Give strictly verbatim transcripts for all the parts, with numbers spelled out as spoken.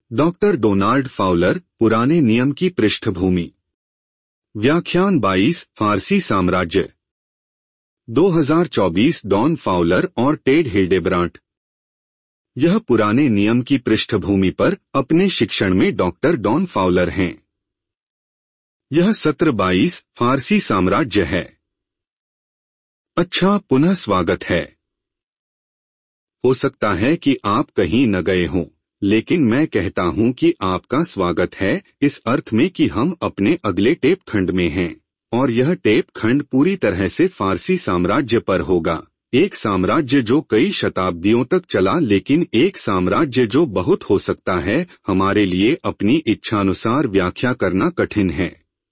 Doctor Donald Fowler, पुराने नियम की पृष्ठभूमि। व्याख्यान बाईस, फारसी साम्राज्य। दो हज़ार चौबीस डॉन फाउलर और टेड हिल्डेब्रांट। यह पुराने नियम की पृष्ठभूमि पर अपने शिक्षण में डॉक्टर डॉन फाउलर हैं। यह सत्र बाईस, फारसी साम्राज्य है। अच्छा, पुनः स्वागत है। हो सकता है कि आप कहीं न गए हों, लेकिन मैं कहता हूं कि आपका स्वागत है, इस अर्थ में कि हम अपने अगले टेप खंड में हैं, और यह टेप खंड पूरी तरह से फारसी साम्राज्य पर होगा। एक साम्राज्य जो कई शताब्दियों तक चला, लेकिन एक साम्राज्य जो बहुत हो सकता है हमारे लिए अपनी इच्छानुसार व्याख्या करना कठिन है।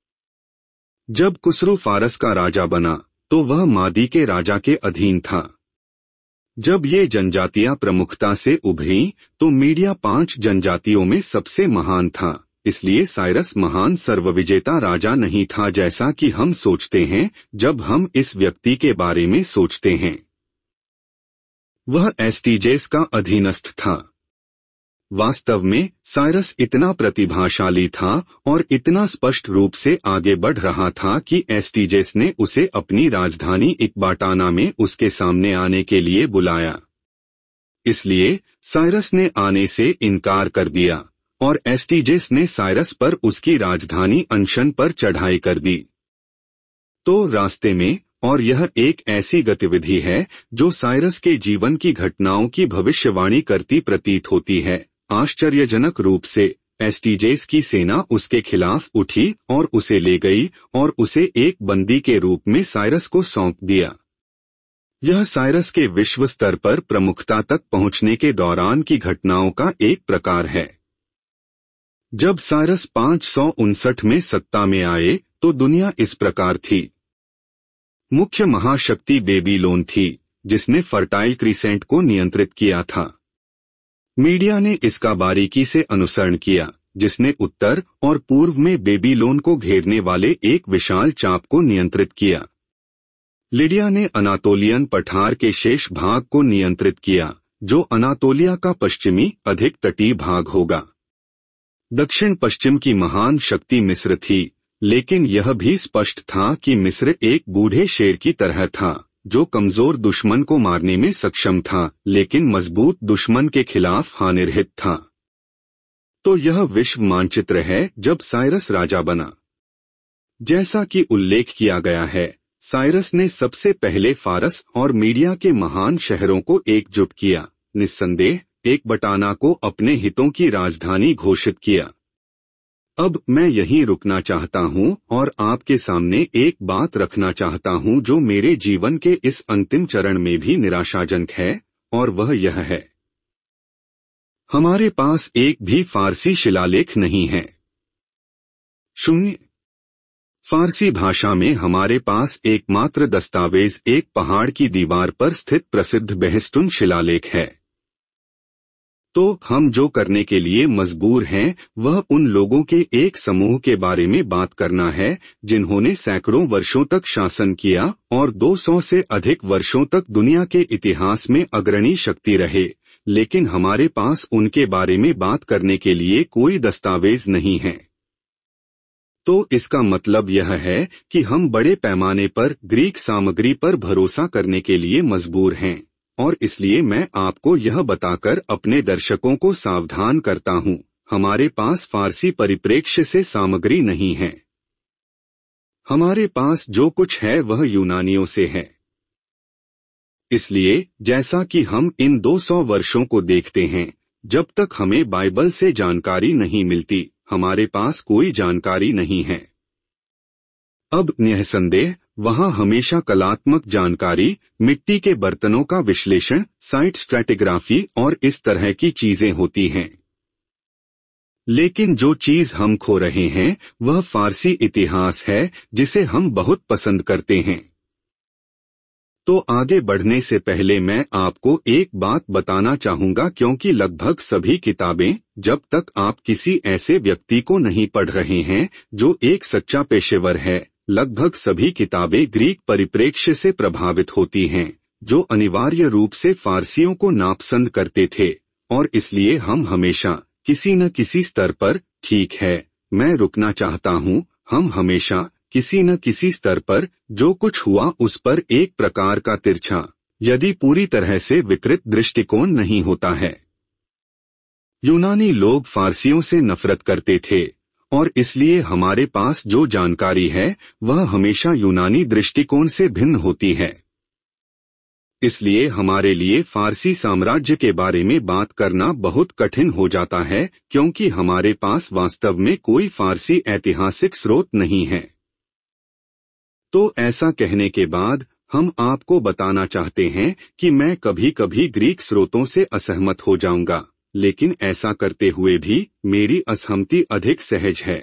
जब खुसरो फारस का राजा बना, तो वह मादी के राजा के अधीन था। जब ये जनजातियां प्रमुखता से उभरीं, तो मीडिया पांच जनजातियों में सबसे महान था। इसलिए साइरस महान सर्वविजेता राजा नहीं था जैसा कि हम सोचते हैं जब हम इस व्यक्ति के बारे में सोचते हैं। वह एस्टीजेस का अधीनस्थ था। वास्तव में साइरस इतना प्रतिभाशाली था और इतना स्पष्ट रूप से आगे बढ़ रहा था कि एस्टीजेस ने उसे अपनी राजधानी इकबाटाना में उसके सामने आने के लिए बुलाया। इसलिए साइरस ने आने से इनकार कर दिया और एस्टीजेस ने साइरस पर उसकी राजधानी अनशन पर चढ़ाई कर दी। तो रास्ते में, और यह एक ऐसी गतिविधि है जो साइरस के जीवन की घटनाओं की भविष्यवाणी करती प्रतीत होती है, आश्चर्यजनक रूप से एस्टीजेस की सेना उसके खिलाफ उठी और उसे ले गई और उसे एक बंदी के रूप में साइरस को सौंप दिया। यह साइरस के विश्व स्तर पर प्रमुखता तक पहुंचने के दौरान की घटनाओं का एक प्रकार है। जब साइरस पाँच सौ उनसठ में सत्ता में आए, तो दुनिया इस प्रकार थी। मुख्य महाशक्ति बेबीलोन थी, जिसने फर्टाइल क्रीसेंट को नियंत्रित किया था। मीडिया ने इसका बारीकी से अनुसरण किया, जिसने उत्तर और पूर्व में बेबीलोन को घेरने वाले एक विशाल चाप को नियंत्रित किया। लिडिया ने अनातोलियन पठार के शेष भाग को नियंत्रित किया, जो अनातोलिया का पश्चिमी अधिक तटीय भाग होगा। दक्षिण पश्चिम की महान शक्ति मिस्र थी, लेकिन यह भी स्पष्ट था कि मिस्र एक बूढ़े शेर की तरह था, जो कमजोर दुश्मन को मारने में सक्षम था, लेकिन मजबूत दुश्मन के खिलाफ हानिरहित था। तो यह विश्व मानचित्र है जब साइरस राजा बना। जैसा कि उल्लेख किया गया है, साइरस ने सबसे पहले फारस और मीडिया के महान शहरों को एकजुट किया, निस्संदेह एकबाटाना को अपने हितों की राजधानी घोषित किया। अब मैं यहीं रुकना चाहता हूं और आपके सामने एक बात रखना चाहता हूं जो मेरे जीवन के इस अंतिम चरण में भी निराशाजनक है, और वह यह है, हमारे पास एक भी फारसी शिलालेख नहीं है। शून्य। फारसी भाषा में हमारे पास एकमात्र दस्तावेज एक पहाड़ की दीवार पर स्थित प्रसिद्ध बेहेस्टुन शिलालेख है। तो हम जो करने के लिए मजबूर हैं वह उन लोगों के एक समूह के बारे में बात करना है जिन्होंने सैकड़ों वर्षों तक शासन किया और दो सौ से अधिक वर्षों तक दुनिया के इतिहास में अग्रणी शक्ति रहे, लेकिन हमारे पास उनके बारे में बात करने के लिए कोई दस्तावेज नहीं है। तो इसका मतलब यह है कि हम बड़े पैमाने पर ग्रीक सामग्री पर भरोसा करने के लिए मजबूर हैं, और इसलिए मैं आपको यह बताकर अपने दर्शकों को सावधान करता हूं, हमारे पास फारसी परिप्रेक्ष्य से सामग्री नहीं है। हमारे पास जो कुछ है वह यूनानियों से है। इसलिए जैसा कि हम इन दो सौ वर्षों को देखते हैं, जब तक हमें बाइबल से जानकारी नहीं मिलती, हमारे पास कोई जानकारी नहीं है। अब निःसंदेह वहां हमेशा कलात्मक जानकारी, मिट्टी के बर्तनों का विश्लेषण, साइट स्ट्रैटिग्राफी और इस तरह की चीजें होती हैं। लेकिन जो चीज हम खो रहे हैं वह फारसी इतिहास है, जिसे हम बहुत पसंद करते हैं। तो आगे बढ़ने से पहले मैं आपको एक बात बताना चाहूंगा, क्योंकि लगभग सभी किताबें, जब तक आप किसी ऐसे व्यक्ति को नहीं पढ़ रहे हैं जो एक सच्चा पेशेवर है, लगभग सभी किताबें ग्रीक परिप्रेक्ष्य से प्रभावित होती हैं, जो अनिवार्य रूप से फारसियों को नापसंद करते थे, और इसलिए हम हमेशा किसी न किसी स्तर पर, ठीक है, मैं रुकना चाहता हूँ, हम हमेशा किसी न किसी स्तर पर जो कुछ हुआ उस पर एक प्रकार का तिरछा, यदि पूरी तरह से विकृत दृष्टिकोण नहीं होता है। यूनानी लोग फारसियों से नफरत करते थे और इसलिए हमारे पास जो जानकारी है वह हमेशा यूनानी दृष्टिकोण से भिन्न होती है। इसलिए हमारे लिए फारसी साम्राज्य के बारे में बात करना बहुत कठिन हो जाता है क्योंकि हमारे पास वास्तव में कोई फारसी ऐतिहासिक स्रोत नहीं है। तो ऐसा कहने के बाद हम आपको बताना चाहते हैं कि मैं कभी कभी ग्रीक स्रोतों से असहमत हो जाऊंगा, लेकिन ऐसा करते हुए भी मेरी असहमति अधिक सहज है।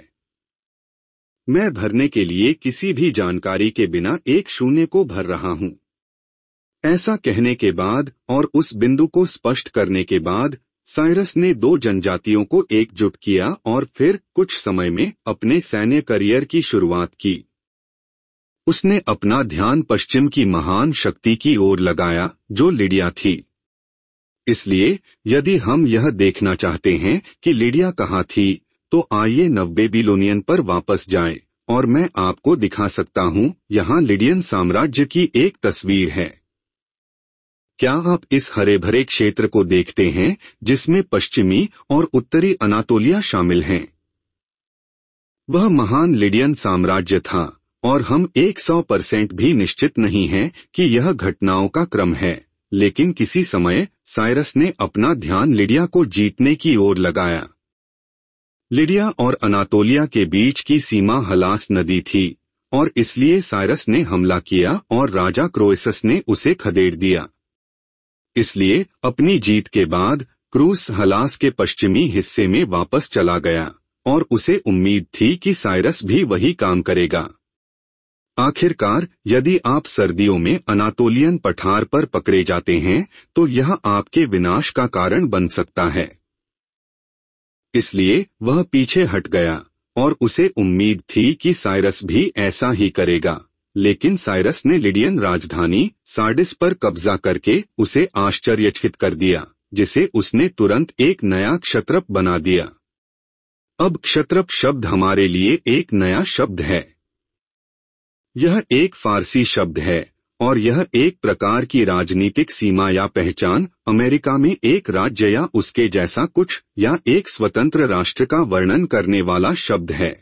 मैं भरने के लिए किसी भी जानकारी के बिना एक शून्य को भर रहा हूं। ऐसा कहने के बाद और उस बिंदु को स्पष्ट करने के बाद साइरस ने दो जनजातियों को एकजुट किया और फिर कुछ समय में अपने सैन्य करियर की शुरुआत की। उसने अपना ध्यान पश्चिम की महान शक्ति की ओर लगाया जो लिडिया थी। इसलिए यदि हम यह देखना चाहते हैं कि लिडिया कहाँ थी, तो आइए नवबेबीलोनियन पर वापस जाएं और मैं आपको दिखा सकता हूं, यहाँ लिडियन साम्राज्य की एक तस्वीर है। क्या आप इस हरे भरे क्षेत्र को देखते हैं जिसमें पश्चिमी और उत्तरी अनातोलिया शामिल हैं? वह महान लिडियन साम्राज्य था और हम एक सौ परसेंट भी निश्चित नहीं हैं कि यह घटनाओं का क्रम है, लेकिन किसी समय साइरस ने अपना ध्यान लिडिया को जीतने की ओर लगाया। लिडिया और अनातोलिया के बीच की सीमा हलास नदी थी और इसलिए साइरस ने हमला किया और राजा क्रोएसस ने उसे खदेड़ दिया। इसलिए अपनी जीत के बाद क्रूस हलास के पश्चिमी हिस्से में वापस चला गया और उसे उम्मीद थी कि साइरस भी वही काम करेगा। आखिरकार यदि आप सर्दियों में अनातोलियन पठार पर पकड़े जाते हैं तो यह आपके विनाश का कारण बन सकता है। इसलिए वह पीछे हट गया और उसे उम्मीद थी कि साइरस भी ऐसा ही करेगा, लेकिन साइरस ने लिडियन राजधानी सार्डिस पर कब्जा करके उसे आश्चर्यचकित कर दिया, जिसे उसने तुरंत एक नया क्षत्रप बना दिया। अब क्षत्रप शब्द हमारे लिए एक नया शब्द है। यह एक फारसी शब्द है और यह एक प्रकार की राजनीतिक सीमा या पहचान, अमेरिका में एक राज्य या उसके जैसा कुछ या एक स्वतंत्र राष्ट्र का वर्णन करने वाला शब्द है।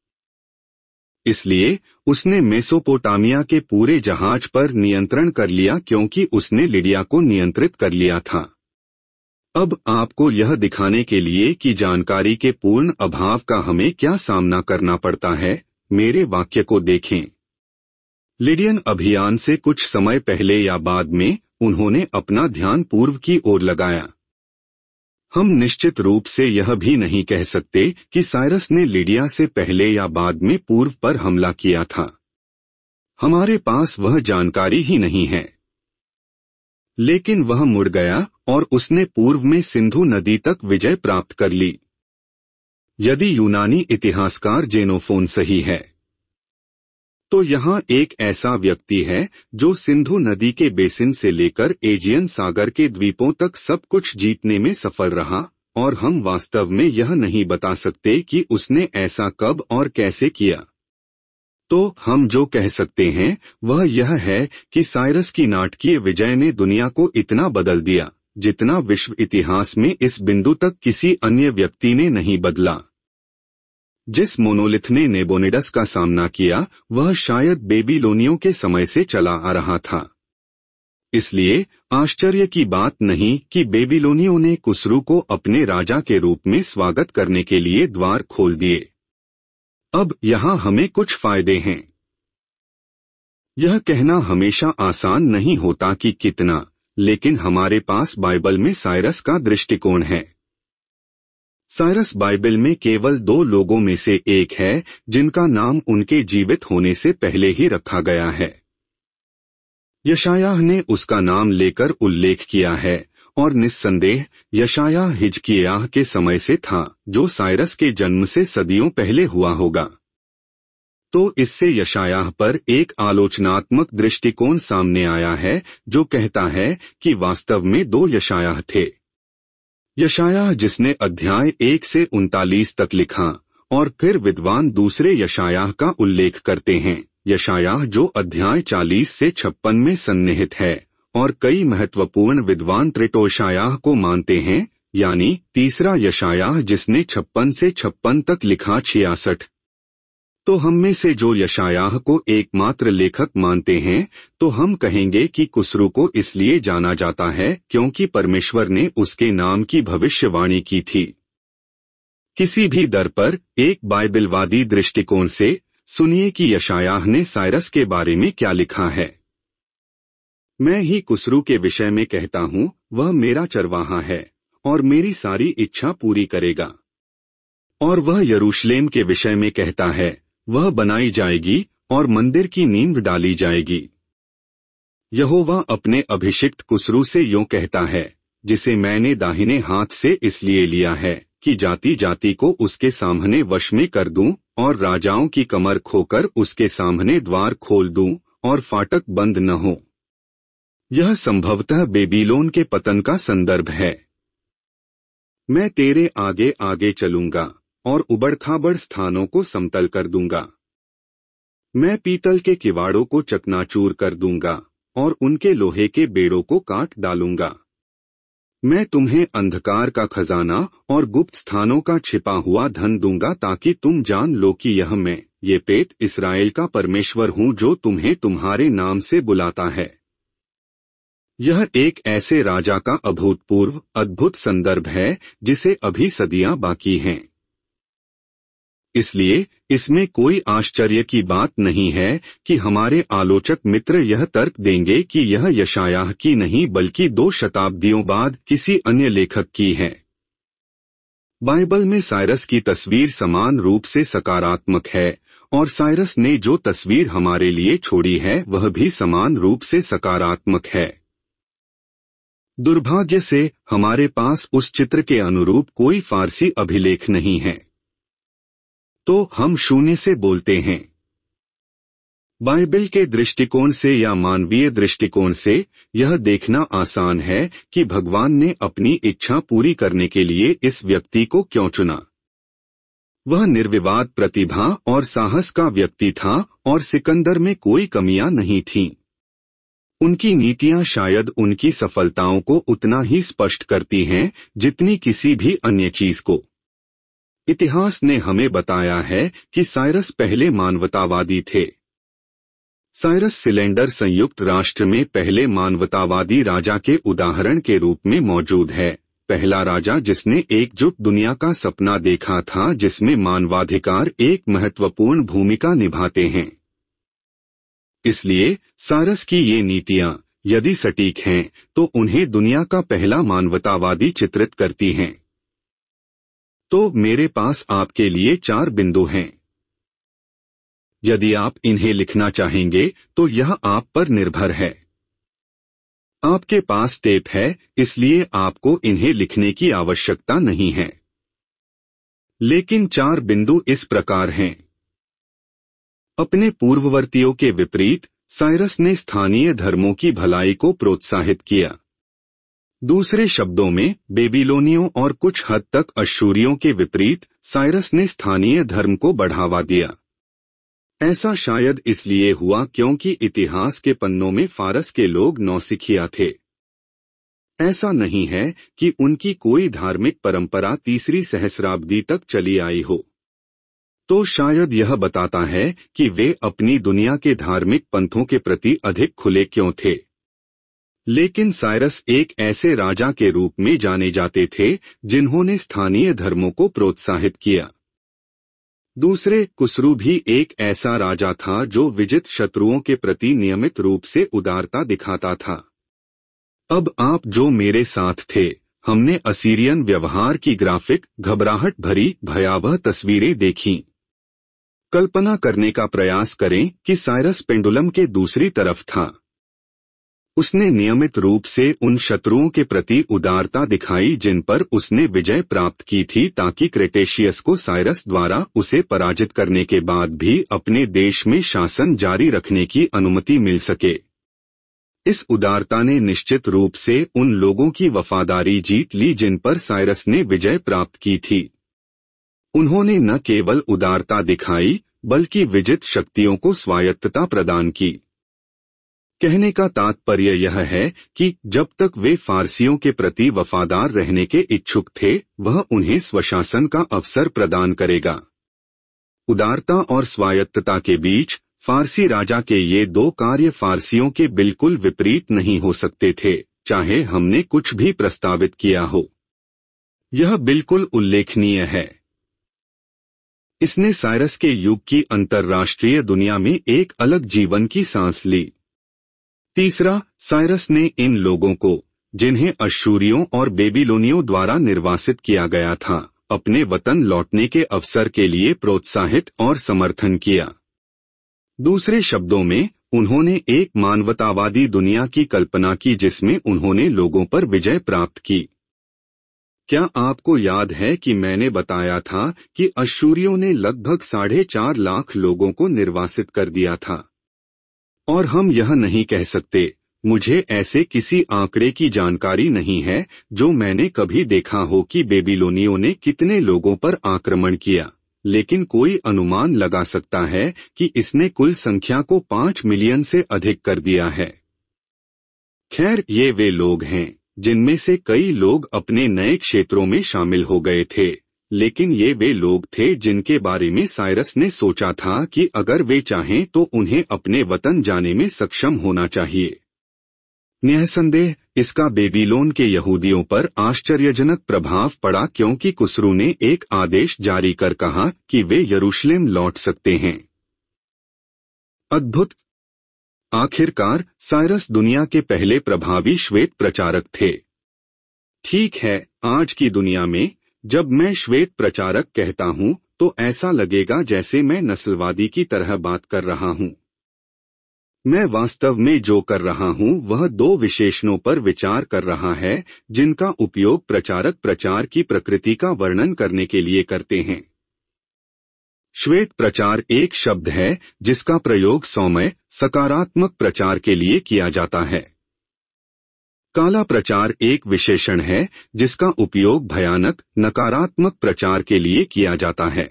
इसलिए उसने मेसोपोटामिया के पूरे जहाज पर नियंत्रण कर लिया क्योंकि उसने लिडिया को नियंत्रित कर लिया था। अब आपको यह दिखाने के लिए कि जानकारी के पूर्ण अभाव का हमें क्या सामना करना पड़ता है, मेरे वाक्य को देखें। लिडियन अभियान से कुछ समय पहले या बाद में उन्होंने अपना ध्यान पूर्व की ओर लगाया। हम निश्चित रूप से यह भी नहीं कह सकते कि साइरस ने लिडिया से पहले या बाद में पूर्व पर हमला किया था। हमारे पास वह जानकारी ही नहीं है। लेकिन वह मुड़ गया और उसने पूर्व में सिंधु नदी तक विजय प्राप्त कर ली। यदि यूनानी इतिहासकार जेनोफोन सही है तो यहाँ एक ऐसा व्यक्ति है जो सिंधु नदी के बेसिन से लेकर एजियन सागर के द्वीपों तक सब कुछ जीतने में सफल रहा, और हम वास्तव में यह नहीं बता सकते कि उसने ऐसा कब और कैसे किया। तो हम जो कह सकते हैं वह यह है कि साइरस की नाटकीय विजय ने दुनिया को इतना बदल दिया जितना विश्व इतिहास में इस बिंदु तक किसी अन्य व्यक्ति ने नहीं बदला। जिस मोनोलिथ ने नेबोनिडस का सामना किया वह शायद बेबीलोनियों के समय से चला आ रहा था। इसलिए आश्चर्य की बात नहीं कि बेबीलोनियों ने कुसरू को अपने राजा के रूप में स्वागत करने के लिए द्वार खोल दिए। अब यहाँ हमें कुछ फायदे हैं। यह कहना हमेशा आसान नहीं होता कि कितना, लेकिन हमारे पास बाइबल में साइरस का दृष्टिकोण है। साइरस बाइबल में केवल दो लोगों में से एक है जिनका नाम उनके जीवित होने से पहले ही रखा गया है। यशायाह ने उसका नाम लेकर उल्लेख किया है और निस्संदेह यशायाह हिजकिय्याह के समय से था जो साइरस के जन्म से सदियों पहले हुआ होगा। तो इससे यशायाह पर एक आलोचनात्मक दृष्टिकोण सामने आया है जो कहता है कि वास्तव में दो यशायाह थे। यशायाह जिसने अध्याय एक से उनतालीस तक लिखा और फिर विद्वान दूसरे यशायाह का उल्लेख करते हैं। यशायाह जो अध्याय चालीस से छप्पन में सन्निहित है और कई महत्वपूर्ण विद्वान त्रिटोशायाह को मानते हैं, यानी तीसरा यशायाह जिसने छप्पन से छप्पन तक लिखा छियासठ। तो हम में से जो यशायाह को एकमात्र लेखक मानते हैं, तो हम कहेंगे कि कुसरू को इसलिए जाना जाता है क्योंकि परमेश्वर ने उसके नाम की भविष्यवाणी की थी। किसी भी दर पर एक बाइबलवादी दृष्टिकोण से सुनिए कि यशायाह ने साइरस के बारे में क्या लिखा है। मैं ही कुसरू के विषय में कहता हूँ, वह मेरा चरवाहा है और मेरी सारी इच्छा पूरी करेगा। और वह यरूशलेम के विषय में कहता है, वह बनाई जाएगी और मंदिर की नींव डाली जाएगी। यहोवा अपने अभिषिक्त कुसरू से यूं कहता है, जिसे मैंने दाहिने हाथ से इसलिए लिया है कि जाति जाति को उसके सामने वश में कर दूं और राजाओं की कमर खोकर उसके सामने द्वार खोल दूं और फाटक बंद न हो। यह संभवतः बेबीलोन के पतन का संदर्भ है। मैं तेरे आगे आगे चलूंगा और उबड़-खाबड़ स्थानों को समतल कर दूंगा। मैं पीतल के किवाड़ों को चकनाचूर कर दूंगा और उनके लोहे के बेड़ों को काट डालूंगा। मैं तुम्हें अंधकार का खजाना और गुप्त स्थानों का छिपा हुआ धन दूंगा, ताकि तुम जान लो कि यह मैं, ये पेट इस्राएल का परमेश्वर हूँ जो तुम्हें तुम्हारे नाम से बुलाता है। यह एक ऐसे राजा का अभूतपूर्व अद्भुत संदर्भ है जिसे अभी सदियां बाकी हैं। इसलिए इसमें कोई आश्चर्य की बात नहीं है कि हमारे आलोचक मित्र यह तर्क देंगे कि यह यशायाह की नहीं बल्कि दो शताब्दियों बाद किसी अन्य लेखक की है। बाइबल में साइरस की तस्वीर समान रूप से सकारात्मक है और साइरस ने जो तस्वीर हमारे लिए छोड़ी है वह भी समान रूप से सकारात्मक है। दुर्भाग्य से हमारे पास उस चित्र के अनुरूप कोई फारसी अभिलेख नहीं है, तो हम शून्य से बोलते हैं। बाइबल के दृष्टिकोण से या मानवीय दृष्टिकोण से यह देखना आसान है कि भगवान ने अपनी इच्छा पूरी करने के लिए इस व्यक्ति को क्यों चुना। वह निर्विवाद प्रतिभा और साहस का व्यक्ति था और सिकंदर में कोई कमियां नहीं थीं। उनकी नीतियां शायद उनकी सफलताओं को उतना ही स्पष्ट करती हैं जितनी किसी भी अन्य चीज को। इतिहास ने हमें बताया है कि साइरस पहले मानवतावादी थे। साइरस सिलेंडर संयुक्त राष्ट्र में पहले मानवतावादी राजा के उदाहरण के रूप में मौजूद है। पहला राजा जिसने एकजुट दुनिया का सपना देखा था जिसमें मानवाधिकार एक महत्वपूर्ण भूमिका निभाते हैं। इसलिए साइरस की ये नीतियां यदि सटीक हैं तो उन्हें दुनिया का पहला मानवतावादी चित्रित करती हैं। तो मेरे पास आपके लिए चार बिंदु हैं। यदि आप इन्हें लिखना चाहेंगे तो यह आप पर निर्भर है। आपके पास टेप है, इसलिए आपको इन्हें लिखने की आवश्यकता नहीं है। लेकिन चार बिंदु इस प्रकार हैं। अपने पूर्ववर्तियों के विपरीत साइरस ने स्थानीय धर्मों की भलाई को प्रोत्साहित किया। दूसरे शब्दों में, बेबीलोनियों और कुछ हद तक अश्शूरियों के विपरीत साइरस ने स्थानीय धर्म को बढ़ावा दिया। ऐसा शायद इसलिए हुआ क्योंकि इतिहास के पन्नों में फारस के लोग नौसिखिया थे। ऐसा नहीं है कि उनकी कोई धार्मिक परंपरा तीसरी सहस्राब्दी तक चली आई हो। तो शायद यह बताता है कि वे अपनी दुनिया के धार्मिक पंथों के प्रति अधिक खुले क्यों थे। लेकिन साइरस एक ऐसे राजा के रूप में जाने जाते थे जिन्होंने स्थानीय धर्मों को प्रोत्साहित किया। दूसरे, कुसरू भी एक ऐसा राजा था जो विजित शत्रुओं के प्रति नियमित रूप से उदारता दिखाता था। अब आप जो मेरे साथ थे, हमने असीरियन व्यवहार की ग्राफिक, घबराहट भरी, भयावह तस्वीरें देखीं। कल्पना करने का प्रयास करें कि साइरस पेंडुलम के दूसरी तरफ था। उसने नियमित रूप से उन शत्रुओं के प्रति उदारता दिखाई जिन पर उसने विजय प्राप्त की थी, ताकि क्रेटेशियस को साइरस द्वारा उसे पराजित करने के बाद भी अपने देश में शासन जारी रखने की अनुमति मिल सके। इस उदारता ने निश्चित रूप से उन लोगों की वफादारी जीत ली जिन पर साइरस ने विजय प्राप्त की थी। उन्होंने न केवल उदारता दिखाई बल्कि विजित शक्तियों को स्वायत्तता प्रदान की। कहने का तात्पर्य यह है कि जब तक वे फारसियों के प्रति वफादार रहने के इच्छुक थे, वह उन्हें स्वशासन का अवसर प्रदान करेगा। उदारता और स्वायत्तता के बीच फारसी राजा के ये दो कार्य फारसियों के बिल्कुल विपरीत नहीं हो सकते थे, चाहे हमने कुछ भी प्रस्तावित किया हो। यह बिल्कुल उल्लेखनीय है। इसने साइरस के युग की अंतर्राष्ट्रीय दुनिया में एक अलग जीवन की सांस ली। तीसरा, साइरस ने इन लोगों को, जिन्हें अश्शूरियों और बेबीलोनियों द्वारा निर्वासित किया गया था, अपने वतन लौटने के अवसर के लिए प्रोत्साहित और समर्थन किया। दूसरे शब्दों में, उन्होंने एक मानवतावादी दुनिया की कल्पना की जिसमें उन्होंने लोगों पर विजय प्राप्त की। क्या आपको याद है कि मैंने बताया था कि अश्शूरियों ने लगभग साढ़े चार लाख लोगों को निर्वासित कर दिया था? और हम यह नहीं कह सकते, मुझे ऐसे किसी आंकड़े की जानकारी नहीं है जो मैंने कभी देखा हो कि बेबीलोनियों ने कितने लोगों पर आक्रमण किया, लेकिन कोई अनुमान लगा सकता है कि इसने कुल संख्या को पाँच मिलियन से अधिक कर दिया है। खैर, ये वे लोग हैं जिनमें से कई लोग अपने नए क्षेत्रों में शामिल हो गए थे, लेकिन ये वे लोग थे जिनके बारे में साइरस ने सोचा था कि अगर वे चाहें तो उन्हें अपने वतन जाने में सक्षम होना चाहिए। निःसंदेह इसका बेबीलोन के यहूदियों पर आश्चर्यजनक प्रभाव पड़ा क्योंकि कुसरू ने एक आदेश जारी कर कहा कि वे यरूशलेम लौट सकते हैं। अद्भुत! आखिरकार साइरस दुनिया के पहले प्रभावी श्वेत प्रचारक थे। ठीक है, आज की दुनिया में जब मैं श्वेत प्रचारक कहता हूं तो ऐसा लगेगा जैसे मैं नस्लवादी की तरह बात कर रहा हूं। मैं वास्तव में जो कर रहा हूं वह दो विशेषणों पर विचार कर रहा है जिनका उपयोग प्रचारक प्रचार की प्रकृति का वर्णन करने के लिए करते हैं। श्वेत प्रचार एक शब्द है जिसका प्रयोग सौम्य, सकारात्मक प्रचार के लिए किया जाता है। काला प्रचार एक विशेषण है जिसका उपयोग भयानक, नकारात्मक प्रचार के लिए किया जाता है।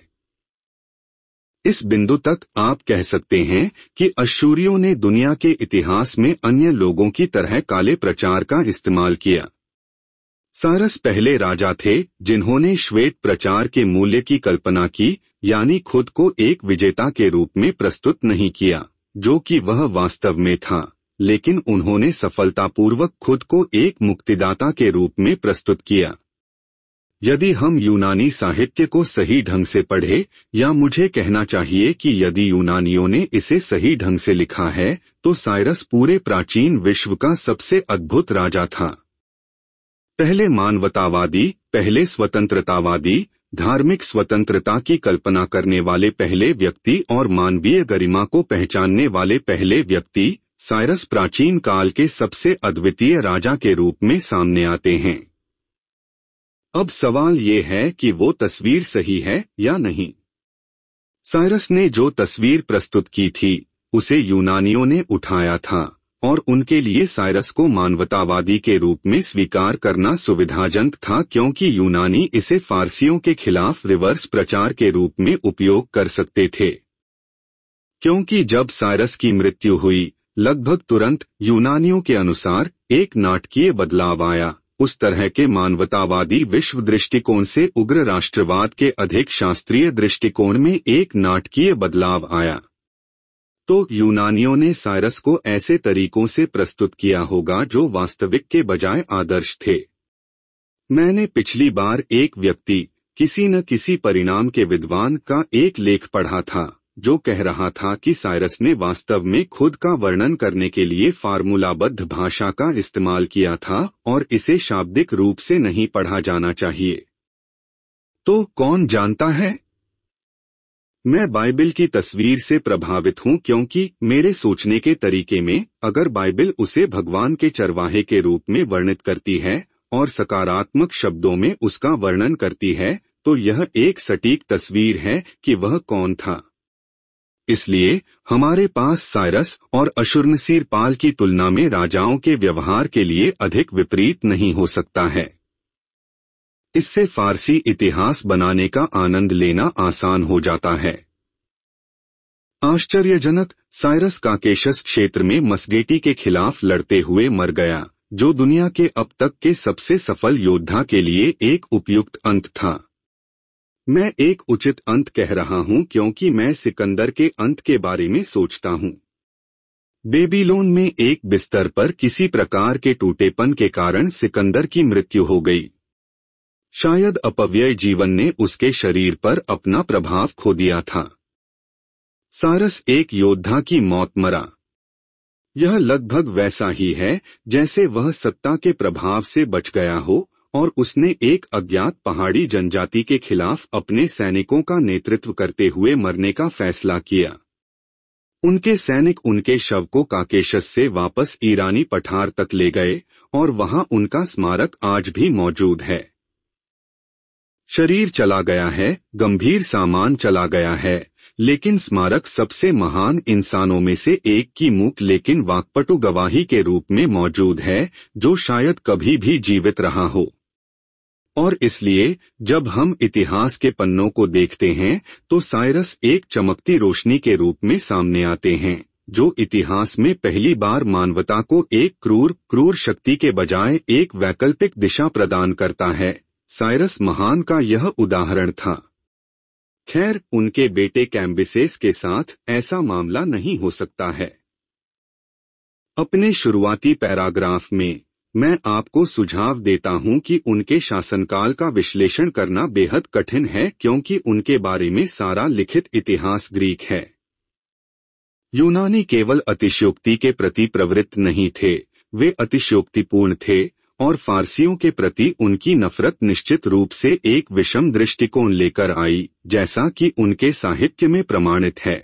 इस बिंदु तक आप कह सकते हैं कि अश्शूरियों ने दुनिया के इतिहास में अन्य लोगों की तरह काले प्रचार का इस्तेमाल किया। साइरस पहले राजा थे जिन्होंने श्वेत प्रचार के मूल्य की कल्पना की, यानी खुद को एक विजेता के रूप में प्रस्तुत नहीं किया, जो कि वह वास्तव में था, लेकिन उन्होंने सफलतापूर्वक खुद को एक मुक्तिदाता के रूप में प्रस्तुत किया। यदि हम यूनानी साहित्य को सही ढंग से पढ़ें, या मुझे कहना चाहिए कि यदि यूनानियों ने इसे सही ढंग से लिखा है, तो साइरस पूरे प्राचीन विश्व का सबसे अद्भुत राजा था। पहले मानवतावादी, पहले स्वतंत्रतावादी, धार्मिक स्वतंत्रता की कल्पना करने वाले पहले व्यक्ति और मानवीय गरिमा को पहचानने वाले पहले व्यक्ति, साइरस प्राचीन काल के सबसे अद्वितीय राजा के रूप में सामने आते हैं। अब सवाल ये है कि वो तस्वीर सही है या नहीं। साइरस ने जो तस्वीर प्रस्तुत की थी उसे यूनानियों ने उठाया था और उनके लिए साइरस को मानवतावादी के रूप में स्वीकार करना सुविधाजनक था क्योंकि यूनानी इसे फारसियों के खिलाफ रिवर्स प्रचार के रूप में उपयोग कर सकते थे। क्योंकि जब साइरस की मृत्यु हुई, लगभग तुरंत यूनानियों के अनुसार एक नाटकीय बदलाव आया। उस तरह के मानवतावादी विश्व दृष्टिकोण से उग्र राष्ट्रवाद के अधिक शास्त्रीय दृष्टिकोण में एक नाटकीय बदलाव आया। तो यूनानियों ने साइरस को ऐसे तरीकों से प्रस्तुत किया होगा जो वास्तविक के बजाय आदर्श थे। मैंने पिछली बार एक व्यक्ति, किसी न किसी परिणाम के विद्वान का एक लेख पढ़ा था जो कह रहा था कि साइरस ने वास्तव में खुद का वर्णन करने के लिए फार्मूलाबद्ध भाषा का इस्तेमाल किया था और इसे शाब्दिक रूप से नहीं पढ़ा जाना चाहिए। तो कौन जानता है? मैं बाइबिल की तस्वीर से प्रभावित हूं क्योंकि मेरे सोचने के तरीके में अगर बाइबिल उसे भगवान के चरवाहे के रूप में वर्णित करती है और सकारात्मक शब्दों में उसका वर्णन करती है, तो यह एक सटीक तस्वीर है कि वह कौन था। इसलिए हमारे पास साइरस और अशुर्नसीरपाल की तुलना में राजाओं के व्यवहार के लिए अधिक विपरीत नहीं हो सकता है। इससे फारसी इतिहास बनाने का आनंद लेना आसान हो जाता है। आश्चर्यजनक, साइरस काकेशस क्षेत्र में मसगेटी के खिलाफ लड़ते हुए मर गया, जो दुनिया के अब तक के सबसे सफल योद्धा के लिए एक उपयुक्त अंत था। मैं एक उचित अंत कह रहा हूं क्योंकि मैं सिकंदर के अंत के बारे में सोचता हूं। बेबीलोन में एक बिस्तर पर किसी प्रकार के टूटेपन के कारण सिकंदर की मृत्यु हो गई। शायद अपव्यय जीवन ने उसके शरीर पर अपना प्रभाव खो दिया था। साइरस एक योद्धा की मौत मरा। यह लगभग वैसा ही है जैसे वह सत्ता के प्रभाव से बच गया हो और उसने एक अज्ञात पहाड़ी जनजाति के खिलाफ अपने सैनिकों का नेतृत्व करते हुए मरने का फैसला किया। उनके सैनिक उनके शव को काकेशस से वापस ईरानी पठार तक ले गए और वहां उनका स्मारक आज भी मौजूद है। शरीर चला गया है, गंभीर सामान चला गया है, लेकिन स्मारक सबसे महान इंसानों में से एक की मूक लेकिन वाक्पटु गवाही के रूप में मौजूद है, जो शायद कभी भी जीवित रहा हो। और इसलिए जब हम इतिहास के पन्नों को देखते हैं तो साइरस एक चमकती रोशनी के रूप में सामने आते हैं, जो इतिहास में पहली बार मानवता को एक क्रूर क्रूर शक्ति के बजाय एक वैकल्पिक दिशा प्रदान करता है। साइरस महान का यह उदाहरण था। खैर, उनके बेटे कैम्बिसेस के साथ ऐसा मामला नहीं हो सकता है। अपने शुरुआती पैराग्राफ में मैं आपको सुझाव देता हूं कि उनके शासनकाल का विश्लेषण करना बेहद कठिन है क्योंकि उनके बारे में सारा लिखित इतिहास ग्रीक है। यूनानी केवल अतिशयोक्ति के प्रति प्रवृत्त नहीं थे, वे अतिशयोक्तिपूर्ण थे और फारसियों के प्रति उनकी नफरत निश्चित रूप से एक विषम दृष्टिकोण लेकर आई, जैसा कि उनके साहित्य में प्रमाणित है।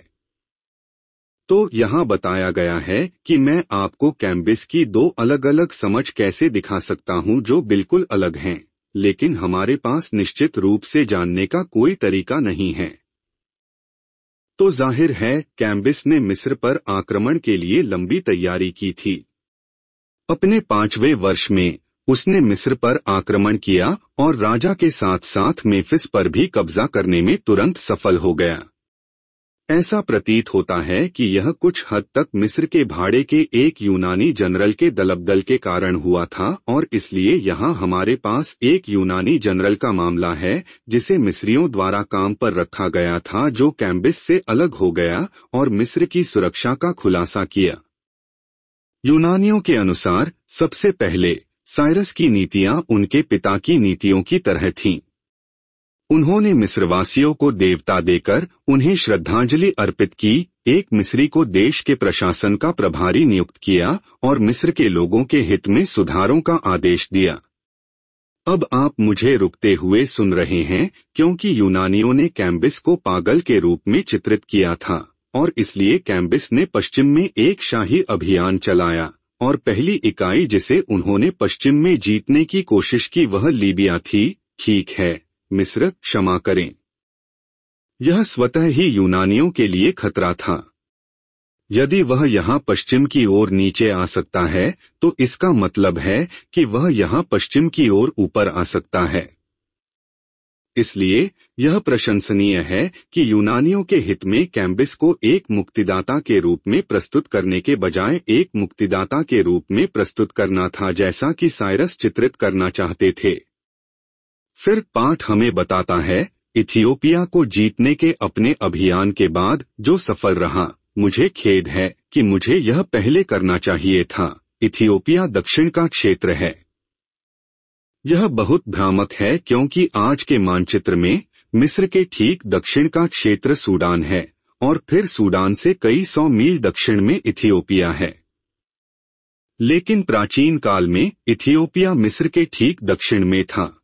तो यहाँ बताया गया है कि मैं आपको कैम्बिस की दो अलग अलग समझ कैसे दिखा सकता हूँ जो बिल्कुल अलग हैं, लेकिन हमारे पास निश्चित रूप से जानने का कोई तरीका नहीं है। तो जाहिर है कैम्बिस ने मिस्र पर आक्रमण के लिए लंबी तैयारी की थी। अपने पांचवें वर्ष में उसने मिस्र पर आक्रमण किया और राजा के साथ साथ मेफिस पर भी कब्जा करने में तुरंत सफल हो गया। ऐसा प्रतीत होता है कि यह कुछ हद तक मिस्र के भाड़े के एक यूनानी जनरल के दलबदल के कारण हुआ था और इसलिए यहाँ हमारे पास एक यूनानी जनरल का मामला है जिसे मिस्रियों द्वारा काम पर रखा गया था, जो कैम्बिस से अलग हो गया और मिस्र की सुरक्षा का खुलासा किया। यूनानियों के अनुसार सबसे पहले साइरस की नीतियां उनके पिता की नीतियों की तरह थीं। उन्होंने मिस्रवासियों को देवता देकर उन्हें श्रद्धांजलि अर्पित की, एक मिस्री को देश के प्रशासन का प्रभारी नियुक्त किया और मिस्र के लोगों के हित में सुधारों का आदेश दिया। अब आप मुझे रुकते हुए सुन रहे हैं क्योंकि यूनानियों ने कैम्बिस को पागल के रूप में चित्रित किया था और इसलिए कैम्बिस ने पश्चिम में एक शाही अभियान चलाया और पहली इकाई जिसे उन्होंने पश्चिम में जीतने की कोशिश की वह लीबिया थी। ठीक है, मिस्र, क्षमा करें। यह स्वतः ही यूनानियों के लिए खतरा था। यदि वह यहाँ पश्चिम की ओर नीचे आ सकता है तो इसका मतलब है कि वह यहाँ पश्चिम की ओर ऊपर आ सकता है। इसलिए यह प्रशंसनीय है कि यूनानियों के हित में कैम्बिस को एक मुक्तिदाता के रूप में प्रस्तुत करने के बजाय एक मुक्तिदाता के रूप में प्रस्तुत करना था, जैसा कि साइरस चित्रित करना चाहते थे। फिर पाठ हमें बताता है, इथियोपिया को जीतने के अपने अभियान के बाद जो सफल रहा। मुझे खेद है कि मुझे यह पहले करना चाहिए था। इथियोपिया दक्षिण का क्षेत्र है। यह बहुत भ्रामक है क्योंकि आज के मानचित्र में मिस्र के ठीक दक्षिण का क्षेत्र सूडान है और फिर सूडान से कई सौ मील दक्षिण में इथियोपिया है। लेकिन प्राचीन काल में इथियोपिया मिस्र के ठीक दक्षिण में था।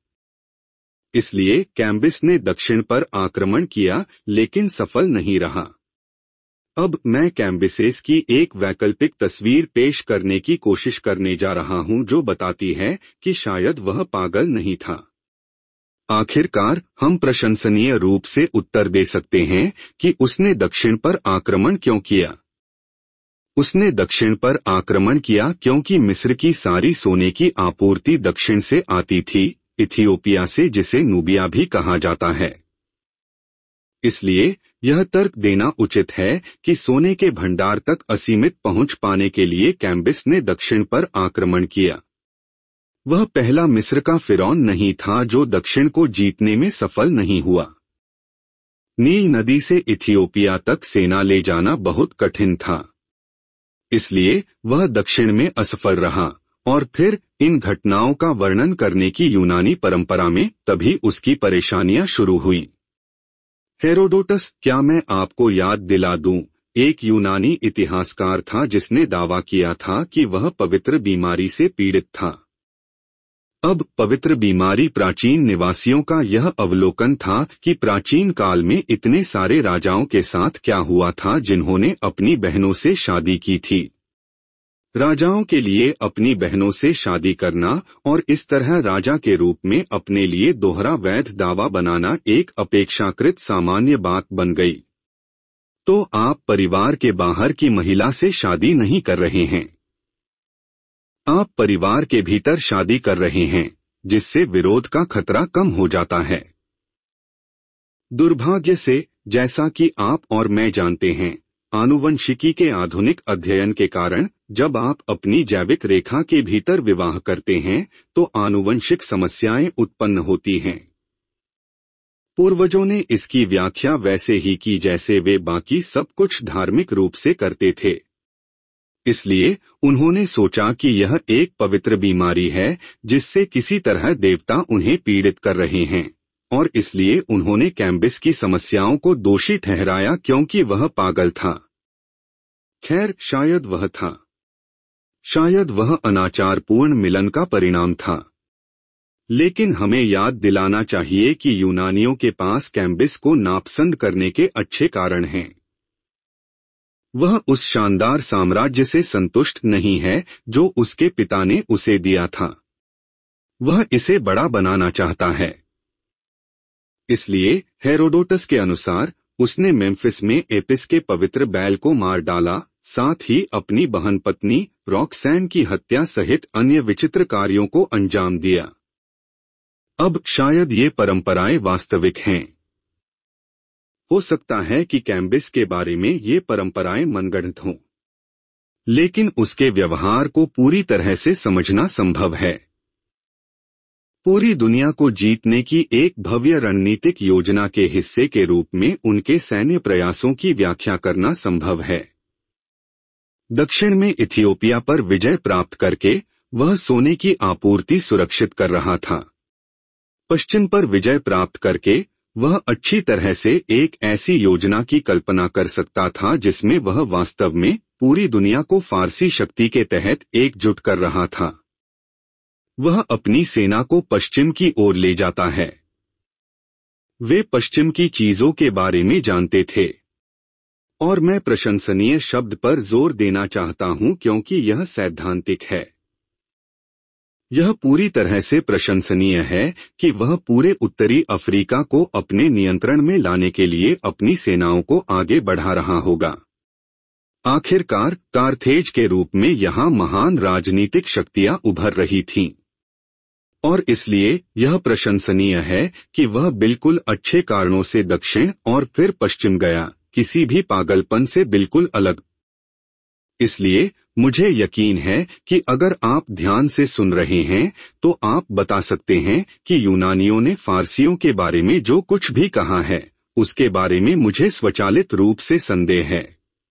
इसलिए कैम्बिस ने दक्षिण पर आक्रमण किया लेकिन सफल नहीं रहा। अब मैं कैम्बिसेस की एक वैकल्पिक तस्वीर पेश करने की कोशिश करने जा रहा हूं जो बताती है कि शायद वह पागल नहीं था। आखिरकार हम प्रशंसनीय रूप से उत्तर दे सकते हैं कि उसने दक्षिण पर आक्रमण क्यों किया। उसने दक्षिण पर आक्रमण किया क्योंकि मिस्र की सारी सोने की आपूर्ति दक्षिण से आती थी, इथियोपिया से, जिसे नूबिया भी कहा जाता है। इसलिए यह तर्क देना उचित है कि सोने के भंडार तक असीमित पहुंच पाने के लिए कैम्बिस ने दक्षिण पर आक्रमण किया। वह पहला मिस्र का फिरौन नहीं था जो दक्षिण को जीतने में सफल नहीं हुआ। नील नदी से इथियोपिया तक सेना ले जाना बहुत कठिन था, इसलिए वह दक्षिण में असफल रहा, और फिर इन घटनाओं का वर्णन करने की यूनानी परंपरा में तभी उसकी परेशानियां शुरू हुई। हेरोडोटस, क्या मैं आपको याद दिला दूं, एक यूनानी इतिहासकार था जिसने दावा किया था कि वह पवित्र बीमारी से पीड़ित था। अब पवित्र बीमारी प्राचीन निवासियों का यह अवलोकन था कि प्राचीन काल में इतने सारे राजाओं के साथ क्या हुआ था जिन्होंने अपनी बहनों से शादी की थी। राजाओं के लिए अपनी बहनों से शादी करना और इस तरह राजा के रूप में अपने लिए दोहरा वैध दावा बनाना एक अपेक्षाकृत सामान्य बात बन गई। तो आप परिवार के बाहर की महिला से शादी नहीं कर रहे हैं, आप परिवार के भीतर शादी कर रहे हैं, जिससे विरोध का खतरा कम हो जाता है। दुर्भाग्य से, जैसा कि आप और मैं जानते हैं, आनुवंशिकी के आधुनिक अध्ययन के कारण जब आप अपनी जैविक रेखा के भीतर विवाह करते हैं तो आनुवंशिक समस्याएं उत्पन्न होती हैं। पूर्वजों ने इसकी व्याख्या वैसे ही की जैसे वे बाकी सब कुछ धार्मिक रूप से करते थे। इसलिए उन्होंने सोचा कि यह एक पवित्र बीमारी है जिससे किसी तरह देवता उन्हें पीड़ित कर रहे हैं, और इसलिए उन्होंने कैम्बिस की समस्याओं को दोषी ठहराया क्योंकि वह पागल था। खैर, शायद वह था, शायद वह अनाचारपूर्ण मिलन का परिणाम था। लेकिन हमें याद दिलाना चाहिए कि यूनानियों के पास कैम्बिस को नापसंद करने के अच्छे कारण हैं। वह उस शानदार साम्राज्य से संतुष्ट नहीं है जो उसके पिता ने उसे दिया था। वह इसे बड़ा बनाना चाहता है। इसलिए हेरोडोटस के अनुसार उसने मेम्फिस में एपिस के पवित्र बैल को मार डाला, साथ ही अपनी बहन पत्नी रॉक्सैन की हत्या सहित अन्य विचित्र कार्यों को अंजाम दिया। अब शायद ये परंपराएं वास्तविक हैं। हो सकता है कि कैम्बिस के बारे में ये परंपराएं मनगढ़ंत हों, लेकिन उसके व्यवहार को पूरी तरह से समझना संभव है। पूरी दुनिया को जीतने की एक भव्य रणनीतिक योजना के हिस्से के रूप में उनके सैन्य प्रयासों की व्याख्या करना संभव है। दक्षिण में इथियोपिया पर विजय प्राप्त करके वह सोने की आपूर्ति सुरक्षित कर रहा था। पश्चिम पर विजय प्राप्त करके वह अच्छी तरह से एक ऐसी योजना की कल्पना कर सकता था जिसमें वह वास्तव में पूरी दुनिया को फारसी शक्ति के तहत एकजुट कर रहा था। वह अपनी सेना को पश्चिम की ओर ले जाता है। वे पश्चिम की चीजों के बारे में जानते थे, और मैं प्रशंसनीय शब्द पर जोर देना चाहता हूं क्योंकि यह सैद्धांतिक है। यह पूरी तरह से प्रशंसनीय है कि वह पूरे उत्तरी अफ्रीका को अपने नियंत्रण में लाने के लिए अपनी सेनाओं को आगे बढ़ा रहा होगा। आखिरकार कार्थेज के रूप में यहाँ महान राजनीतिक शक्तियां उभर रही थीं, और इसलिए यह प्रशंसनीय है कि वह बिल्कुल अच्छे कारणों से दक्षिण और फिर पश्चिम गया, किसी भी पागलपन से बिल्कुल अलग। इसलिए मुझे यकीन है कि अगर आप ध्यान से सुन रहे हैं तो आप बता सकते हैं कि यूनानियों ने फारसियों के बारे में जो कुछ भी कहा है उसके बारे में मुझे स्वचालित रूप से संदेह है।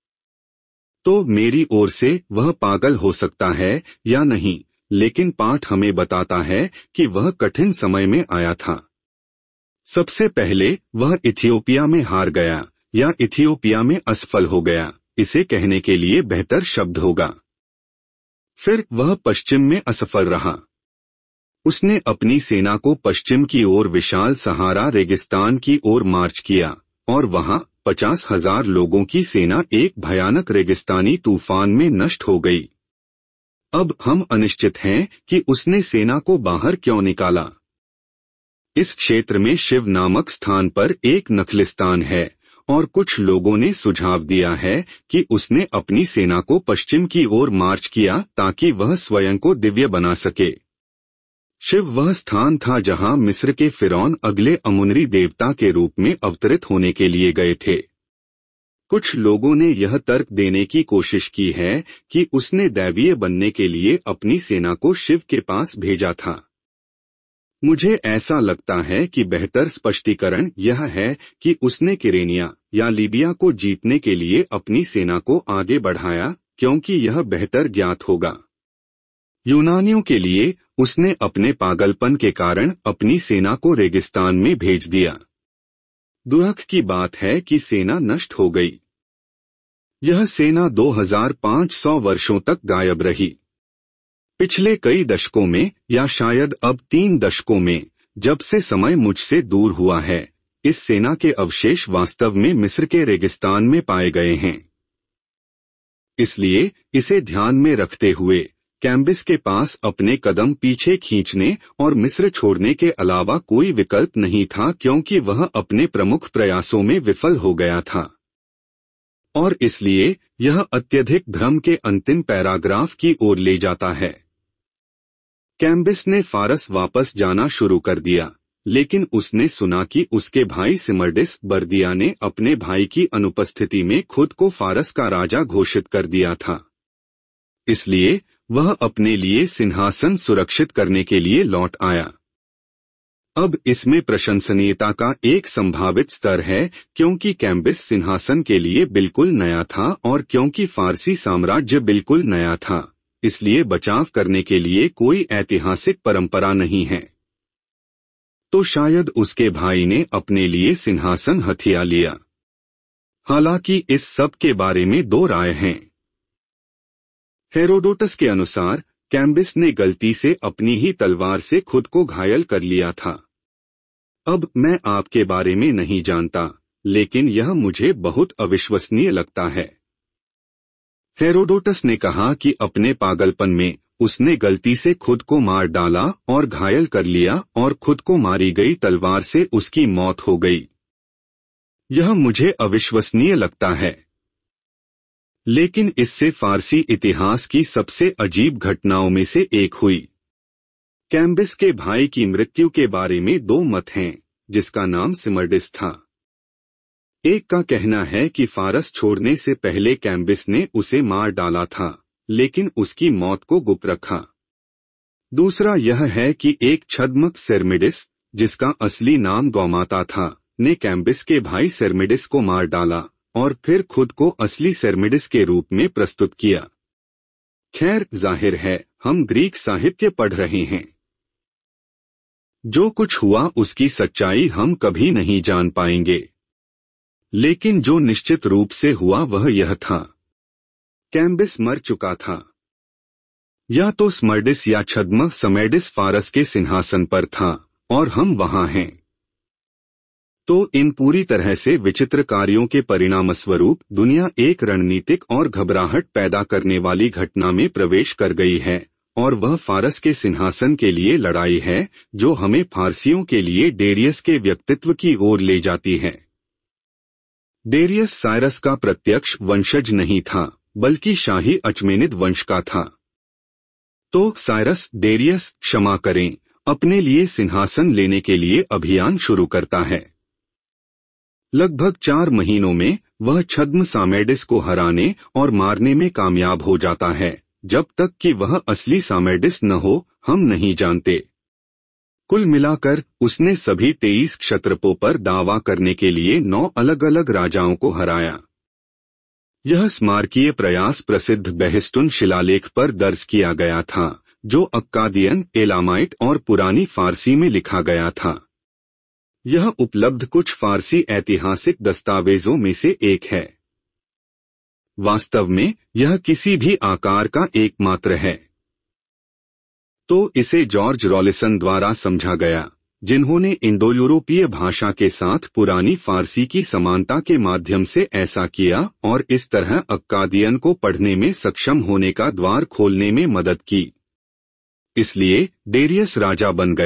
तो मेरी ओर से वह पागल हो सकता है या नहीं, लेकिन पाठ हमें बताता है कि वह कठिन समय में आया था। सबसे पहले वह इथियोपिया में हार गया या इथियोपिया में असफल हो गया, इसे कहने के लिए बेहतर शब्द होगा। फिर वह पश्चिम में असफल रहा। उसने अपनी सेना को पश्चिम की ओर विशाल सहारा रेगिस्तान की ओर मार्च किया, और वहां पचास हजार लोगों की सेना एक भयानक रेगिस्तानी तूफान में नष्ट हो गई। अब हम अनिश्चित हैं कि उसने सेना को बाहर क्यों निकाला। इस क्षेत्र में शिव नामक स्थान पर एक नखलिस्तान है और कुछ लोगों ने सुझाव दिया है कि उसने अपनी सेना को पश्चिम की ओर मार्च किया ताकि वह स्वयं को दिव्य बना सके। शिव वह स्थान था जहां मिस्र के फिरौन अगले अमुनरी देवता के रूप में अवतरित होने के लिए गए थे। कुछ लोगों ने यह तर्क देने की कोशिश की है कि उसने दैवीय बनने के लिए अपनी सेना को शिव के पास भेजा था। मुझे ऐसा लगता है कि बेहतर स्पष्टीकरण यह है कि उसने किरेनिया या लीबिया को जीतने के लिए अपनी सेना को आगे बढ़ाया, क्योंकि यह बेहतर ज्ञात होगा। यूनानियों के लिए उसने अपने पागलपन के कारण अपनी सेना को रेगिस्तान में भेज दिया। दुख की बात है कि सेना नष्ट हो गई। यह सेना दो हज़ार पाँच सौ वर्षों तक गायब रही। पिछले कई दशकों में या शायद अब तीन दशकों में, जब से समय मुझसे दूर हुआ है, इस सेना के अवशेष वास्तव में मिस्र के रेगिस्तान में पाए गए हैं। इसलिए इसे ध्यान में रखते हुए कैम्बिस के पास अपने कदम पीछे खींचने और मिस्र छोड़ने के अलावा कोई विकल्प नहीं था, क्योंकि वह अपने प्रमुख प्रयासों में विफल हो गया था। और इसलिए यह अत्यधिक भ्रम के अंतिम पैराग्राफ की ओर ले जाता है। कैम्बिस ने फारस वापस जाना शुरू कर दिया, लेकिन उसने सुना कि उसके भाई सिमरडिस बर्दिया ने अपने भाई की अनुपस्थिति में खुद को फारस का राजा घोषित कर दिया था। इसलिए वह अपने लिए सिंहासन सुरक्षित करने के लिए लौट आया। अब इसमें प्रशंसनीयता का एक संभावित स्तर है, क्योंकि कैम्बिस सिंहासन के लिए बिल्कुल नया था और क्योंकि फारसी साम्राज्य बिल्कुल नया था, इसलिए बचाव करने के लिए कोई ऐतिहासिक परंपरा नहीं है। तो शायद उसके भाई ने अपने लिए सिंहासन हथिया लिया। हालांकि इस सब के बारे में दो राय हैं। हेरोडोटस के अनुसार कैम्बिस ने गलती से अपनी ही तलवार से खुद को घायल कर लिया था। अब मैं आपके बारे में नहीं जानता, लेकिन यह मुझे बहुत अविश्वसनीय लगता है। हेरोडोटस ने कहा कि अपने पागलपन में उसने गलती से खुद को मार डाला और घायल कर लिया और खुद को मारी गई तलवार से उसकी मौत हो गई। यह मुझे अविश्वसनीय लगता है। लेकिन इससे फारसी इतिहास की सबसे अजीब घटनाओं में से एक हुई। कैम्बिस के भाई की मृत्यु के बारे में दो मत हैं, जिसका नाम सिमरडिस था। एक का कहना है कि फारस छोड़ने से पहले कैम्बिस ने उसे मार डाला था, लेकिन उसकी मौत को गुप्त रखा। दूसरा यह है कि एक छद्मक सेर्मिडिस, जिसका असली नाम गौमाता था, ने कैम्बिस के भाई सेर्मिडिस को मार डाला और फिर खुद को असली सेर्मिडिस के रूप में प्रस्तुत किया। खैर, जाहिर है हम ग्रीक साहित्य पढ़ रहे हैं। जो कुछ हुआ उसकी सच्चाई हम कभी नहीं जान पाएंगे, लेकिन जो निश्चित रूप से हुआ वह यह था, कैम्बिस मर चुका था। या तो स्मर्डिस या छद्म समेडिस फारस के सिंहासन पर था और हम वहां हैं। तो इन पूरी तरह से विचित्र कार्यों के परिणामस्वरूप दुनिया एक रणनीतिक और घबराहट पैदा करने वाली घटना में प्रवेश कर गई है, और वह फारस के सिंहासन के लिए लड़ाई है जो हमें फारसियों के लिए डेरियस के व्यक्तित्व की ओर ले जाती है। डेरियस साइरस का प्रत्यक्ष वंशज नहीं था, बल्कि शाही अचमेनिद वंश का था। तो साइरस डेरियस, क्षमा करें, अपने लिए सिंहासन लेने के लिए अभियान शुरू करता है। लगभग चार महीनों में वह छद्म सामेडिस को हराने और मारने में कामयाब हो जाता है। जब तक कि वह असली सामेडिस न हो, हम नहीं जानते। कुल मिलाकर उसने सभी तेईस क्षत्रपों पर दावा करने के लिए नौ अलग अलग राजाओं को हराया। यह स्मारकीय प्रयास प्रसिद्ध बेहिस्तुन शिलालेख पर दर्ज किया गया था, जो अक्कादियन, एलामाइट और पुरानी फारसी में लिखा गया था। यह उपलब्ध कुछ फारसी ऐतिहासिक दस्तावेजों में से एक है। वास्तव में यह किसी भी आकार का एकमात्र है। तो इसे जॉर्ज रॉलिसन द्वारा समझा गया, जिन्होंने इंडो यूरोपीय भाषा के साथ पुरानी फारसी की समानता के माध्यम से ऐसा किया और इस तरह अक्कादियन को पढ़ने में सक्षम होने का द्वार खोलने में मदद की। इसलिए डेरियस राजा बन गया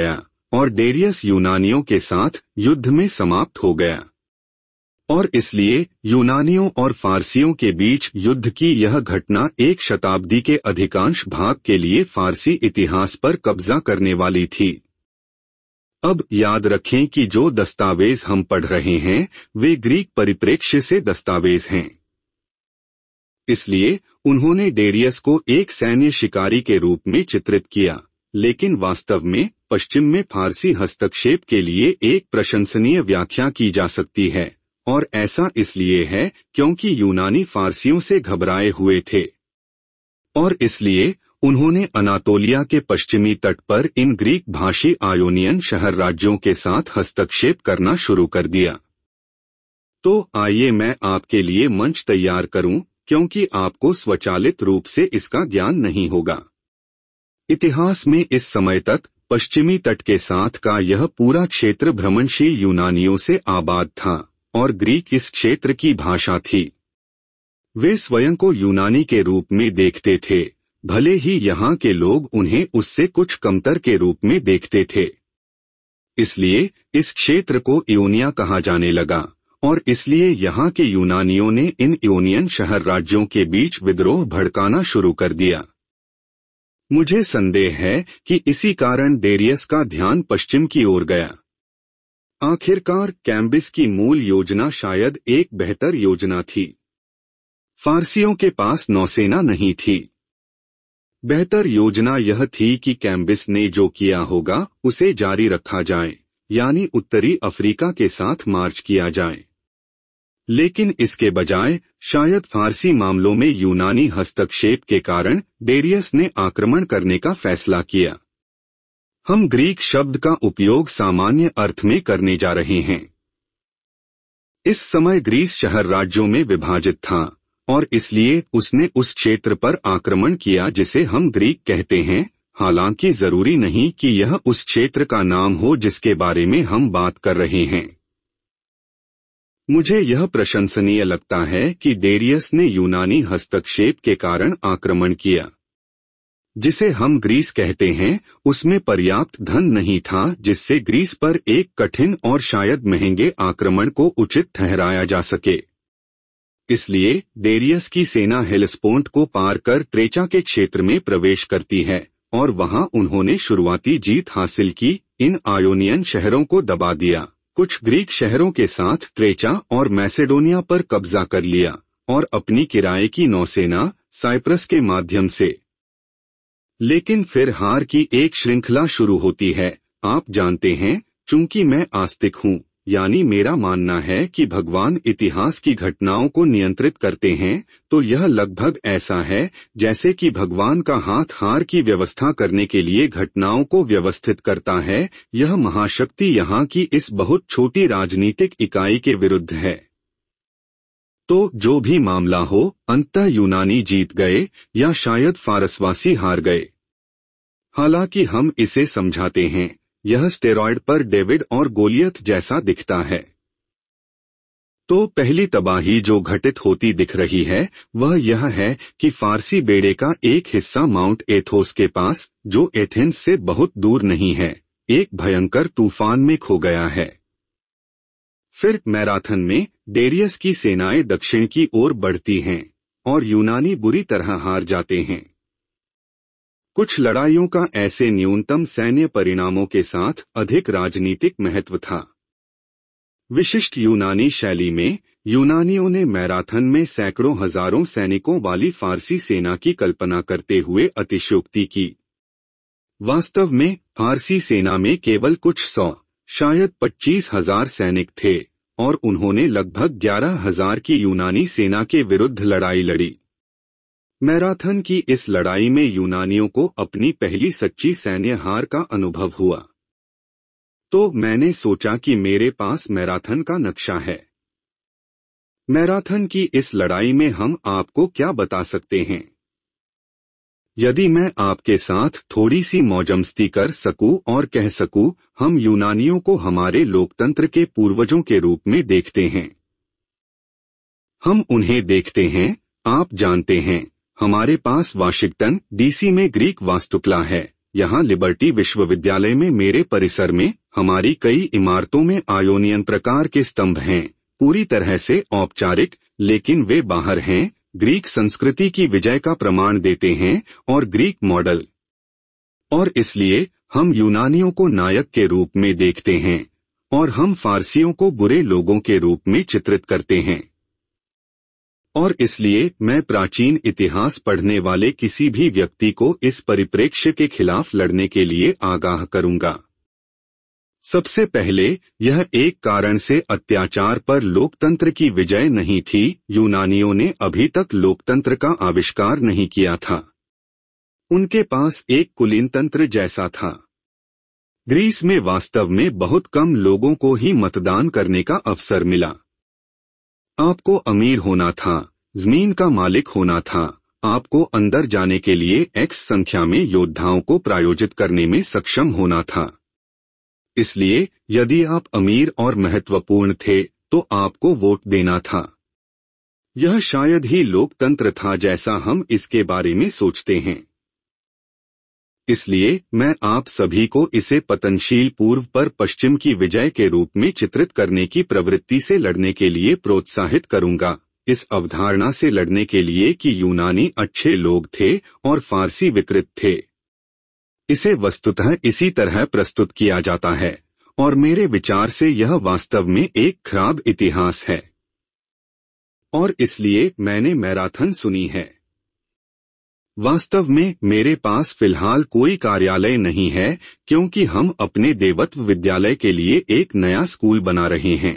और डेरियस यूनानियों के साथ युद्ध में समाप्त हो गया। और इसलिए यूनानियों और फारसियों के बीच युद्ध की यह घटना एक शताब्दी के अधिकांश भाग के लिए फारसी इतिहास पर कब्जा करने वाली थी। अब याद रखें कि जो दस्तावेज हम पढ़ रहे हैं वे ग्रीक परिप्रेक्ष्य से दस्तावेज हैं। इसलिए उन्होंने डेरियस को एक सैन्य शिकारी के रूप में चित्रित किया, लेकिन वास्तव में पश्चिम में फारसी हस्तक्षेप के लिए एक प्रशंसनीय व्याख्या की जा सकती है, और ऐसा इसलिए है क्योंकि यूनानी फारसियों से घबराए हुए थे और इसलिए उन्होंने अनातोलिया के पश्चिमी तट पर इन ग्रीक भाषी आयोनियन शहर राज्यों के साथ हस्तक्षेप करना शुरू कर दिया। तो आइए मैं आपके लिए मंच तैयार करूं, क्योंकि आपको स्वचालित रूप से इसका ज्ञान नहीं होगा। इतिहास में इस समय तक पश्चिमी तट के साथ का यह पूरा क्षेत्र भ्रमणशील यूनानियों से आबाद था और ग्रीक इस क्षेत्र की भाषा थी। वे स्वयं को यूनानी के रूप में देखते थे, भले ही यहाँ के लोग उन्हें उससे कुछ कमतर के रूप में देखते थे। इसलिए इस क्षेत्र को इयोनिया कहा जाने लगा और इसलिए यहाँ के यूनानियों ने इन इयोनियन शहर राज्यों के बीच विद्रोह भड़काना शुरू कर दिया। मुझे संदेह है कि इसी कारण डेरियस का ध्यान पश्चिम की ओर गया। आखिरकार कैम्बिस की मूल योजना शायद एक बेहतर योजना थी। फारसियों के पास नौसेना नहीं थी। बेहतर योजना यह थी कि कैम्बिस ने जो किया होगा उसे जारी रखा जाए, यानी उत्तरी अफ्रीका के साथ मार्च किया जाए। लेकिन इसके बजाय शायद फारसी मामलों में यूनानी हस्तक्षेप के कारण डेरियस ने आक्रमण करने का फैसला किया। हम ग्रीक शब्द का उपयोग सामान्य अर्थ में करने जा रहे हैं। इस समय ग्रीस शहर राज्यों में विभाजित था और इसलिए उसने उस क्षेत्र पर आक्रमण किया जिसे हम ग्रीक कहते हैं, हालांकि जरूरी नहीं कि यह उस क्षेत्र का नाम हो जिसके बारे में हम बात कर रहे हैं। मुझे यह प्रशंसनीय लगता है कि डेरियस ने यूनानी हस्तक्षेप के कारण आक्रमण किया। जिसे हम ग्रीस कहते हैं, उसमें पर्याप्त धन नहीं था जिससे ग्रीस पर एक कठिन और शायद महंगे आक्रमण को उचित ठहराया जा सके। इसलिए डेरियस की सेना हेलेस्पोंट को पार कर ट्रेचा के क्षेत्र में प्रवेश करती है और वहां उन्होंने शुरुआती जीत हासिल की, इन आयोनियन शहरों को दबा दिया, कुछ ग्रीक शहरों के साथ ट्रेचा और मैसेडोनिया पर कब्जा कर लिया और अपनी किराए की नौसेना साइप्रस के माध्यम से। लेकिन फिर हार की एक श्रृंखला शुरू होती है। आप जानते हैं, चूंकि मैं आस्तिक हूँ, यानी मेरा मानना है कि भगवान इतिहास की घटनाओं को नियंत्रित करते हैं, तो यह लगभग ऐसा है जैसे कि भगवान का हाथ हार की व्यवस्था करने के लिए घटनाओं को व्यवस्थित करता है। यह महाशक्ति यहाँ की इस बहुत छोटी राजनीतिक इकाई के विरुद्ध है। तो जो भी मामला हो, अंततः यूनानी जीत गए या शायद फारसवासी हार गए। हालांकि हम इसे समझाते हैं, यह स्टेरॉयड पर डेविड और गोलियत जैसा दिखता है। तो पहली तबाही जो घटित होती दिख रही है वह यह है कि फारसी बेड़े का एक हिस्सा माउंट एथोस के पास, जो एथेंस से बहुत दूर नहीं है, एक भयंकर तूफान में खो गया है। फिर मैराथन में डेरियस की सेनाएं दक्षिण की ओर बढ़ती हैं और यूनानी बुरी तरह हार जाते हैं। कुछ लड़ाइयों का ऐसे न्यूनतम सैन्य परिणामों के साथ अधिक राजनीतिक महत्व था। विशिष्ट यूनानी शैली में यूनानियों ने मैराथन में सैकड़ों हजारों सैनिकों वाली फारसी सेना की कल्पना करते हुए अतिशयोक्ति की। वास्तव में फारसी सेना में केवल कुछ सौ, शायद पच्चीस हजार सैनिक थे और उन्होंने लगभग ग्यारह हजार की यूनानी सेना के विरुद्ध लड़ाई लड़ी। मैराथन की इस लड़ाई में यूनानियों को अपनी पहली सच्ची सैन्य हार का अनुभव हुआ। तो मैंने सोचा कि मेरे पास मैराथन का नक्शा है। मैराथन की इस लड़ाई में हम आपको क्या बता सकते हैं? यदि मैं आपके साथ थोड़ी सी मौजमस्ती कर सकूं और कह सकूं, हम यूनानियों को हमारे लोकतंत्र के पूर्वजों के रूप में देखते हैं। हम उन्हें देखते हैं, आप जानते हैं, हमारे पास वाशिंगटन डीसी में ग्रीक वास्तुकला है, यहाँ लिबर्टी विश्वविद्यालय में मेरे परिसर में हमारी कई इमारतों में आयोनियन प्रकार के स्तंभ हैं, पूरी तरह से औपचारिक, लेकिन वे बाहर हैं, ग्रीक संस्कृति की विजय का प्रमाण देते हैं और ग्रीक मॉडल। और इसलिए हम यूनानियों को नायक के रूप में देखते हैं और हम फारसियों को बुरे लोगों के रूप में चित्रित करते हैं। और इसलिए मैं प्राचीन इतिहास पढ़ने वाले किसी भी व्यक्ति को इस परिप्रेक्ष्य के खिलाफ लड़ने के लिए आगाह करूंगा। सबसे पहले, यह एक कारण से अत्याचार पर लोकतंत्र की विजय नहीं थी। यूनानियों ने अभी तक लोकतंत्र का आविष्कार नहीं किया था। उनके पास एक कुलीनतंत्र जैसा था। ग्रीस में वास्तव में बहुत कम लोगों को ही मतदान करने का अवसर मिला। आपको अमीर होना था, जमीन का मालिक होना था, आपको अंदर जाने के लिए एक्स संख्या में योद्धाओं को प्रायोजित करने में सक्षम होना था। इसलिए यदि आप अमीर और महत्वपूर्ण थे तो आपको वोट देना था। यह शायद ही लोकतंत्र था जैसा हम इसके बारे में सोचते हैं। इसलिए मैं आप सभी को इसे पतनशील पूर्व पर पश्चिम की विजय के रूप में चित्रित करने की प्रवृत्ति से लड़ने के लिए प्रोत्साहित करूंगा, इस अवधारणा से लड़ने के लिए कि यूनानी अच्छे लोग थे और फारसी विकृत थे। इसे वस्तुतः इसी तरह प्रस्तुत किया जाता है और मेरे विचार से यह वास्तव में एक खराब इतिहास है। और इसलिए मैंने मैराथन सुनी है। वास्तव में मेरे पास फिलहाल कोई कार्यालय नहीं है क्योंकि हम अपने देवत्व विद्यालय के लिए एक नया स्कूल बना रहे हैं।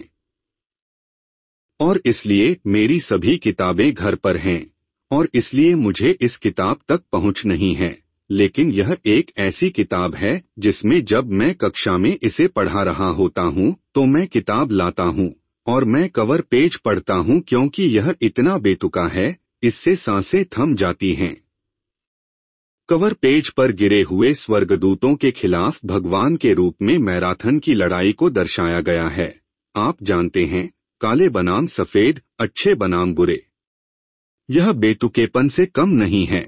और इसलिए मेरी सभी किताबें घर पर हैं और इसलिए मुझे इस किताब तक पहुंच नहीं है, लेकिन यह एक ऐसी किताब है जिसमें जब मैं कक्षा में इसे पढ़ा रहा होता हूं तो मैं किताब लाता हूं और मैं कवर पेज पढ़ता हूं क्योंकि यह इतना बेतुका है, इससे सांसें थम जाती हैं। कवर पेज पर गिरे हुए स्वर्गदूतों के खिलाफ भगवान के रूप में मैराथन की लड़ाई को दर्शाया गया है। आप जानते हैं, काले बनाम सफेद, अच्छे बनाम बुरे। यह बेतुकेपन से कम नहीं है।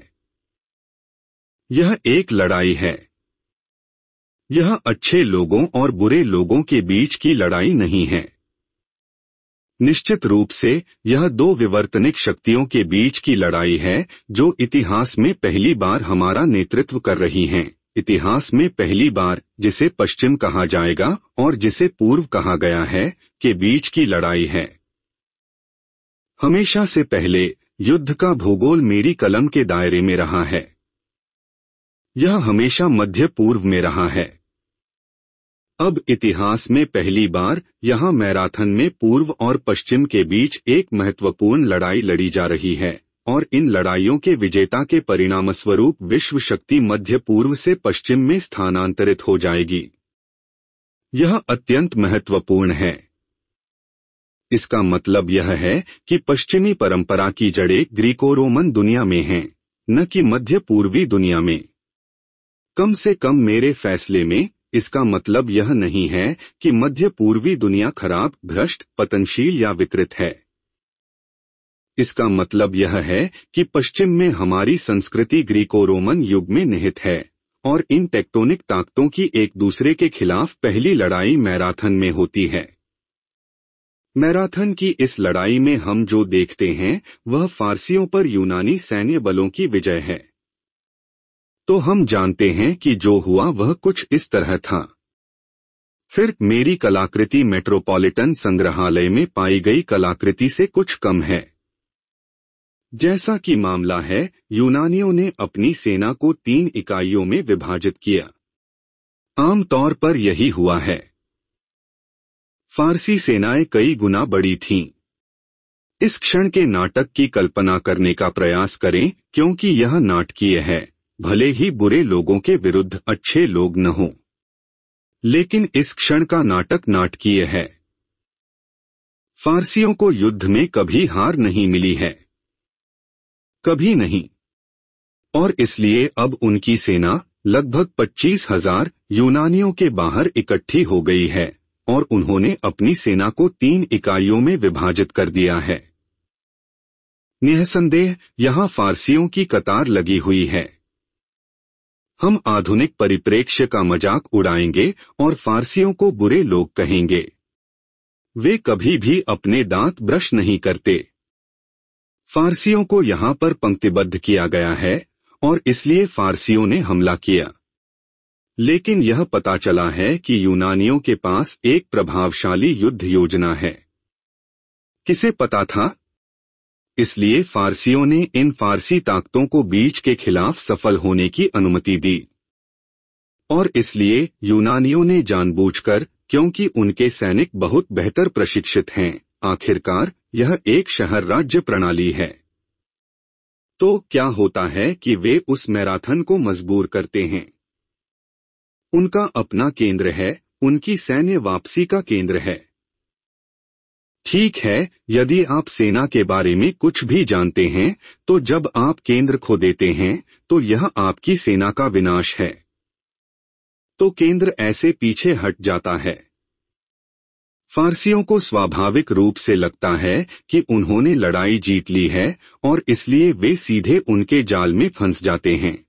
यह एक लड़ाई है। यह अच्छे लोगों और बुरे लोगों के बीच की लड़ाई नहीं है। निश्चित रूप से यह दो विवर्तनिक शक्तियों के बीच की लड़ाई है जो इतिहास में पहली बार हमारा नेतृत्व कर रही हैं। इतिहास में पहली बार, जिसे पश्चिम कहा जाएगा और जिसे पूर्व कहा गया है, के बीच की लड़ाई है। हमेशा से पहले युद्ध का भूगोल मेरी कलम के दायरे में रहा है। यह हमेशा मध्य पूर्व में रहा है। अब इतिहास में पहली बार यहाँ मैराथन में पूर्व और पश्चिम के बीच एक महत्वपूर्ण लड़ाई लड़ी जा रही है और इन लड़ाइयों के विजेता के परिणामस्वरूप विश्व शक्ति मध्य पूर्व से पश्चिम में स्थानांतरित हो जाएगी। यह अत्यंत महत्वपूर्ण है। इसका मतलब यह है कि पश्चिमी परंपरा की जड़ें ग्रीको रोमन दुनिया में हैं, न कि मध्य पूर्वी दुनिया में। कम से कम मेरे फैसले में इसका मतलब यह नहीं है कि मध्य पूर्वी दुनिया खराब, भ्रष्ट, पतनशील या विकृत है। इसका मतलब यह है कि पश्चिम में हमारी संस्कृति ग्रीको रोमन युग में निहित है और इन टेक्टोनिक ताकतों की एक दूसरे के खिलाफ पहली लड़ाई मैराथन में होती है। मैराथन की इस लड़ाई में हम जो देखते हैं वह फारसियों पर यूनानी सैन्य बलों की विजय है। तो हम जानते हैं कि जो हुआ वह कुछ इस तरह था। फिर मेरी कलाकृति मेट्रोपॉलिटन संग्रहालय में पाई गई कलाकृति से कुछ कम है। जैसा कि मामला है, यूनानियों ने अपनी सेना को तीन इकाइयों में विभाजित किया। आमतौर पर यही हुआ है। फारसी सेनाएं कई गुना बड़ी थीं। इस क्षण के नाटक की कल्पना करने का प्रयास करें क्योंकि यह नाटकीय है, भले ही बुरे लोगों के विरुद्ध अच्छे लोग न हों। लेकिन इस क्षण का नाटक नाटकीय है। फारसियों को युद्ध में कभी हार नहीं मिली है, कभी नहीं। और इसलिए अब उनकी सेना लगभग पच्चीस हजार यूनानियों के बाहर इकट्ठी हो गई है और उन्होंने अपनी सेना को तीन इकाइयों में विभाजित कर दिया है। निःसंदेह यहाँ फारसियों की कतार लगी हुई है। हम आधुनिक परिप्रेक्ष्य का मजाक उड़ाएंगे और फारसियों को बुरे लोग कहेंगे। वे कभी भी अपने दांत ब्रश नहीं करते। फारसियों को यहाँ पर पंक्तिबद्ध किया गया है और इसलिए फारसियों ने हमला किया। लेकिन यह पता चला है कि यूनानियों के पास एक प्रभावशाली युद्ध योजना है। किसे पता था? इसलिए फारसियों ने इन फारसी ताकतों को बीच के खिलाफ सफल होने की अनुमति दी। और इसलिए यूनानियों ने जानबूझकर, क्योंकि उनके सैनिक बहुत बेहतर प्रशिक्षित हैं, आखिरकार यह एक शहर राज्य प्रणाली है। तो क्या होता है कि वे उस मैराथन को मजबूर करते हैं। उनका अपना केंद्र है, उनकी सैन्य वापसी का केंद्र है। ठीक है, यदि आप सेना के बारे में कुछ भी जानते हैं, तो जब आप केंद्र खो देते हैं, तो यह आपकी सेना का विनाश है। तो केंद्र ऐसे पीछे हट जाता है। फारसियों को स्वाभाविक रूप से लगता है कि उन्होंने लड़ाई जीत ली है और इसलिए वे सीधे उनके जाल में फंस जाते हैं।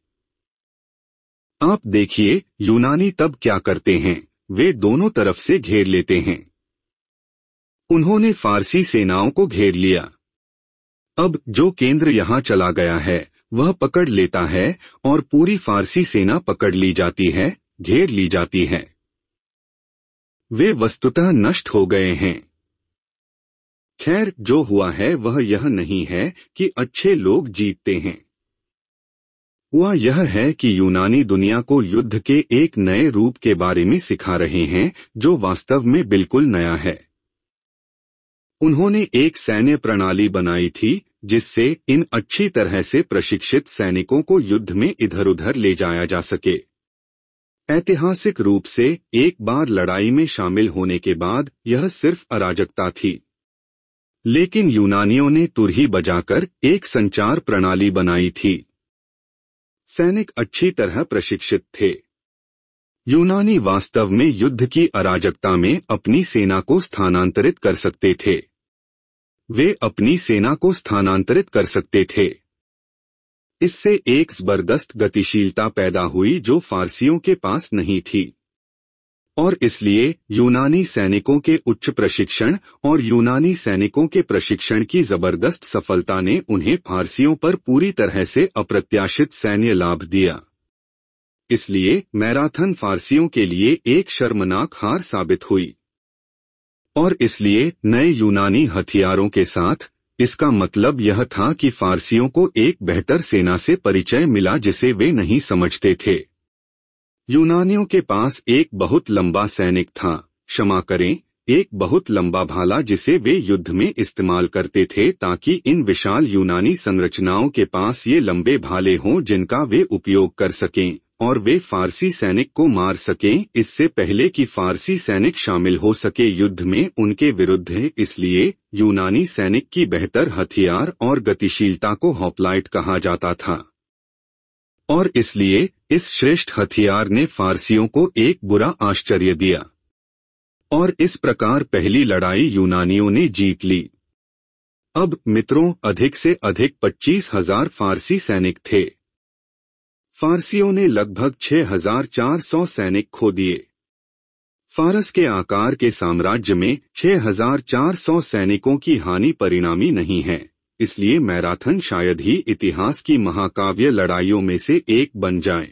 आप देखिए, यूनानी तब क्या करते हैं, वे दोनों तरफ से घेर लेते हैं। उन्होंने फारसी सेनाओं को घेर लिया। अब जो केंद्र यहां चला गया है वह पकड़ लेता है और पूरी फारसी सेना पकड़ ली जाती है, घेर ली जाती है। वे वस्तुतः नष्ट हो गए हैं। खैर, जो हुआ है वह यह नहीं है कि अच्छे लोग जीतते हैं। हुआ यह है कि यूनानी दुनिया को युद्ध के एक नए रूप के बारे में सिखा रहे हैं जो वास्तव में बिल्कुल नया है। उन्होंने एक सैन्य प्रणाली बनाई थी जिससे इन अच्छी तरह से प्रशिक्षित सैनिकों को युद्ध में इधर उधर ले जाया जा सके। ऐतिहासिक रूप से एक बार लड़ाई में शामिल होने के बाद यह सिर्फ अराजकता थी। लेकिन यूनानियों ने तुरही बजाकर एक संचार प्रणाली बनाई थी। सैनिक अच्छी तरह प्रशिक्षित थे। यूनानी वास्तव में युद्ध की अराजकता में अपनी सेना को स्थानांतरित कर सकते थे। वे अपनी सेना को स्थानांतरित कर सकते थे। इससे एक जबरदस्त गतिशीलता पैदा हुई जो फारसियों के पास नहीं थी। और इसलिए यूनानी सैनिकों के उच्च प्रशिक्षण और यूनानी सैनिकों के प्रशिक्षण की जबरदस्त सफलता ने उन्हें फारसियों पर पूरी तरह से अप्रत्याशित सैन्य लाभ दिया। इसलिए मैराथन फारसियों के लिए एक शर्मनाक हार साबित हुई। और इसलिए नए यूनानी हथियारों के साथ इसका मतलब यह था कि फारसियों को एक बेहतर सेना से परिचय मिला जिसे वे नहीं समझते थे। यूनानियों के पास एक बहुत लंबा सैनिक था, क्षमा करें, एक बहुत लंबा भाला जिसे वे युद्ध में इस्तेमाल करते थे ताकि इन विशाल यूनानी संरचनाओं के पास ये लंबे भाले हों जिनका वे उपयोग कर सकें और वे फारसी सैनिक को मार सकें इससे पहले कि फारसी सैनिक शामिल हो सके युद्ध में उनके विरुद्ध। इसलिए यूनानी सैनिक की बेहतर हथियार और गतिशीलता को होप्लाइट कहा जाता था। और इसलिए इस श्रेष्ठ हथियार ने फारसियों को एक बुरा आश्चर्य दिया। और इस प्रकार पहली लड़ाई यूनानियों ने जीत ली। अब मित्रों, अधिक से अधिक पच्चीस हजार फारसी सैनिक थे। फारसियों ने लगभग छह हजार चार सौ सैनिक खो दिए। फारस के आकार के साम्राज्य में छह हजार चार सौ सैनिकों की हानि परिणामी नहीं है, इसलिए मैराथन शायद ही इतिहास की महाकाव्य लड़ाइयों में से एक बन जाए।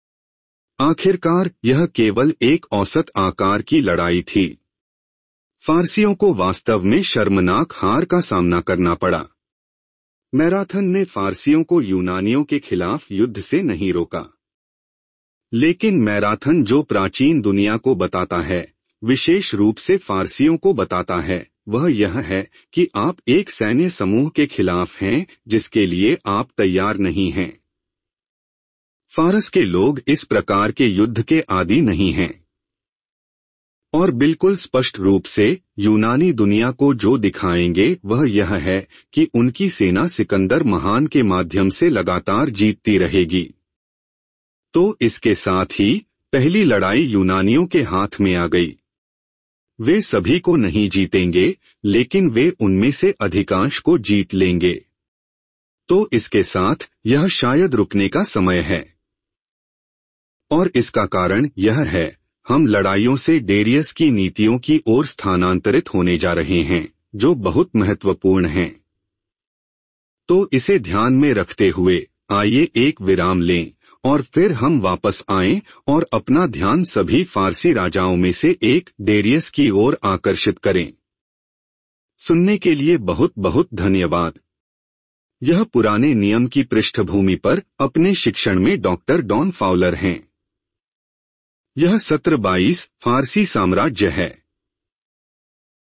आखिरकार यह केवल एक औसत आकार की लड़ाई थी। फारसियों को वास्तव में शर्मनाक हार का सामना करना पड़ा। मैराथन ने फारसियों को यूनानियों के खिलाफ युद्ध से नहीं रोका। लेकिन मैराथन जो प्राचीन दुनिया को बताता है, विशेष रूप से फारसियों को बताता है, वह यह है कि आप एक सैन्य समूह के खिलाफ हैं जिसके लिए आप तैयार नहीं हैं। फारस के लोग इस प्रकार के युद्ध के आदी नहीं हैं। और बिल्कुल स्पष्ट रूप से यूनानी दुनिया को जो दिखाएंगे वह यह है कि उनकी सेना सिकंदर महान के माध्यम से लगातार जीतती रहेगी। तो इसके साथ ही पहली लड़ाई यूनानियों के हाथ में आ गई। वे सभी को नहीं जीतेंगे, लेकिन वे उनमें से अधिकांश को जीत लेंगे। तो इसके साथ यह शायद रुकने का समय है। और इसका कारण यह है, हम लड़ाइयों से डेरियस की नीतियों की ओर स्थानांतरित होने जा रहे हैं, जो बहुत महत्वपूर्ण हैं। तो इसे ध्यान में रखते हुए आइए एक विराम लें और फिर हम वापस आएं और अपना ध्यान सभी फारसी राजाओं में से एक डेरियस की ओर आकर्षित करें। सुनने के लिए बहुत बहुत धन्यवाद। यह पुराने नियम की पृष्ठभूमि पर अपने शिक्षण में डॉक्टर डॉन फाउलर हैं। यह सत्र बाईस फारसी साम्राज्य है।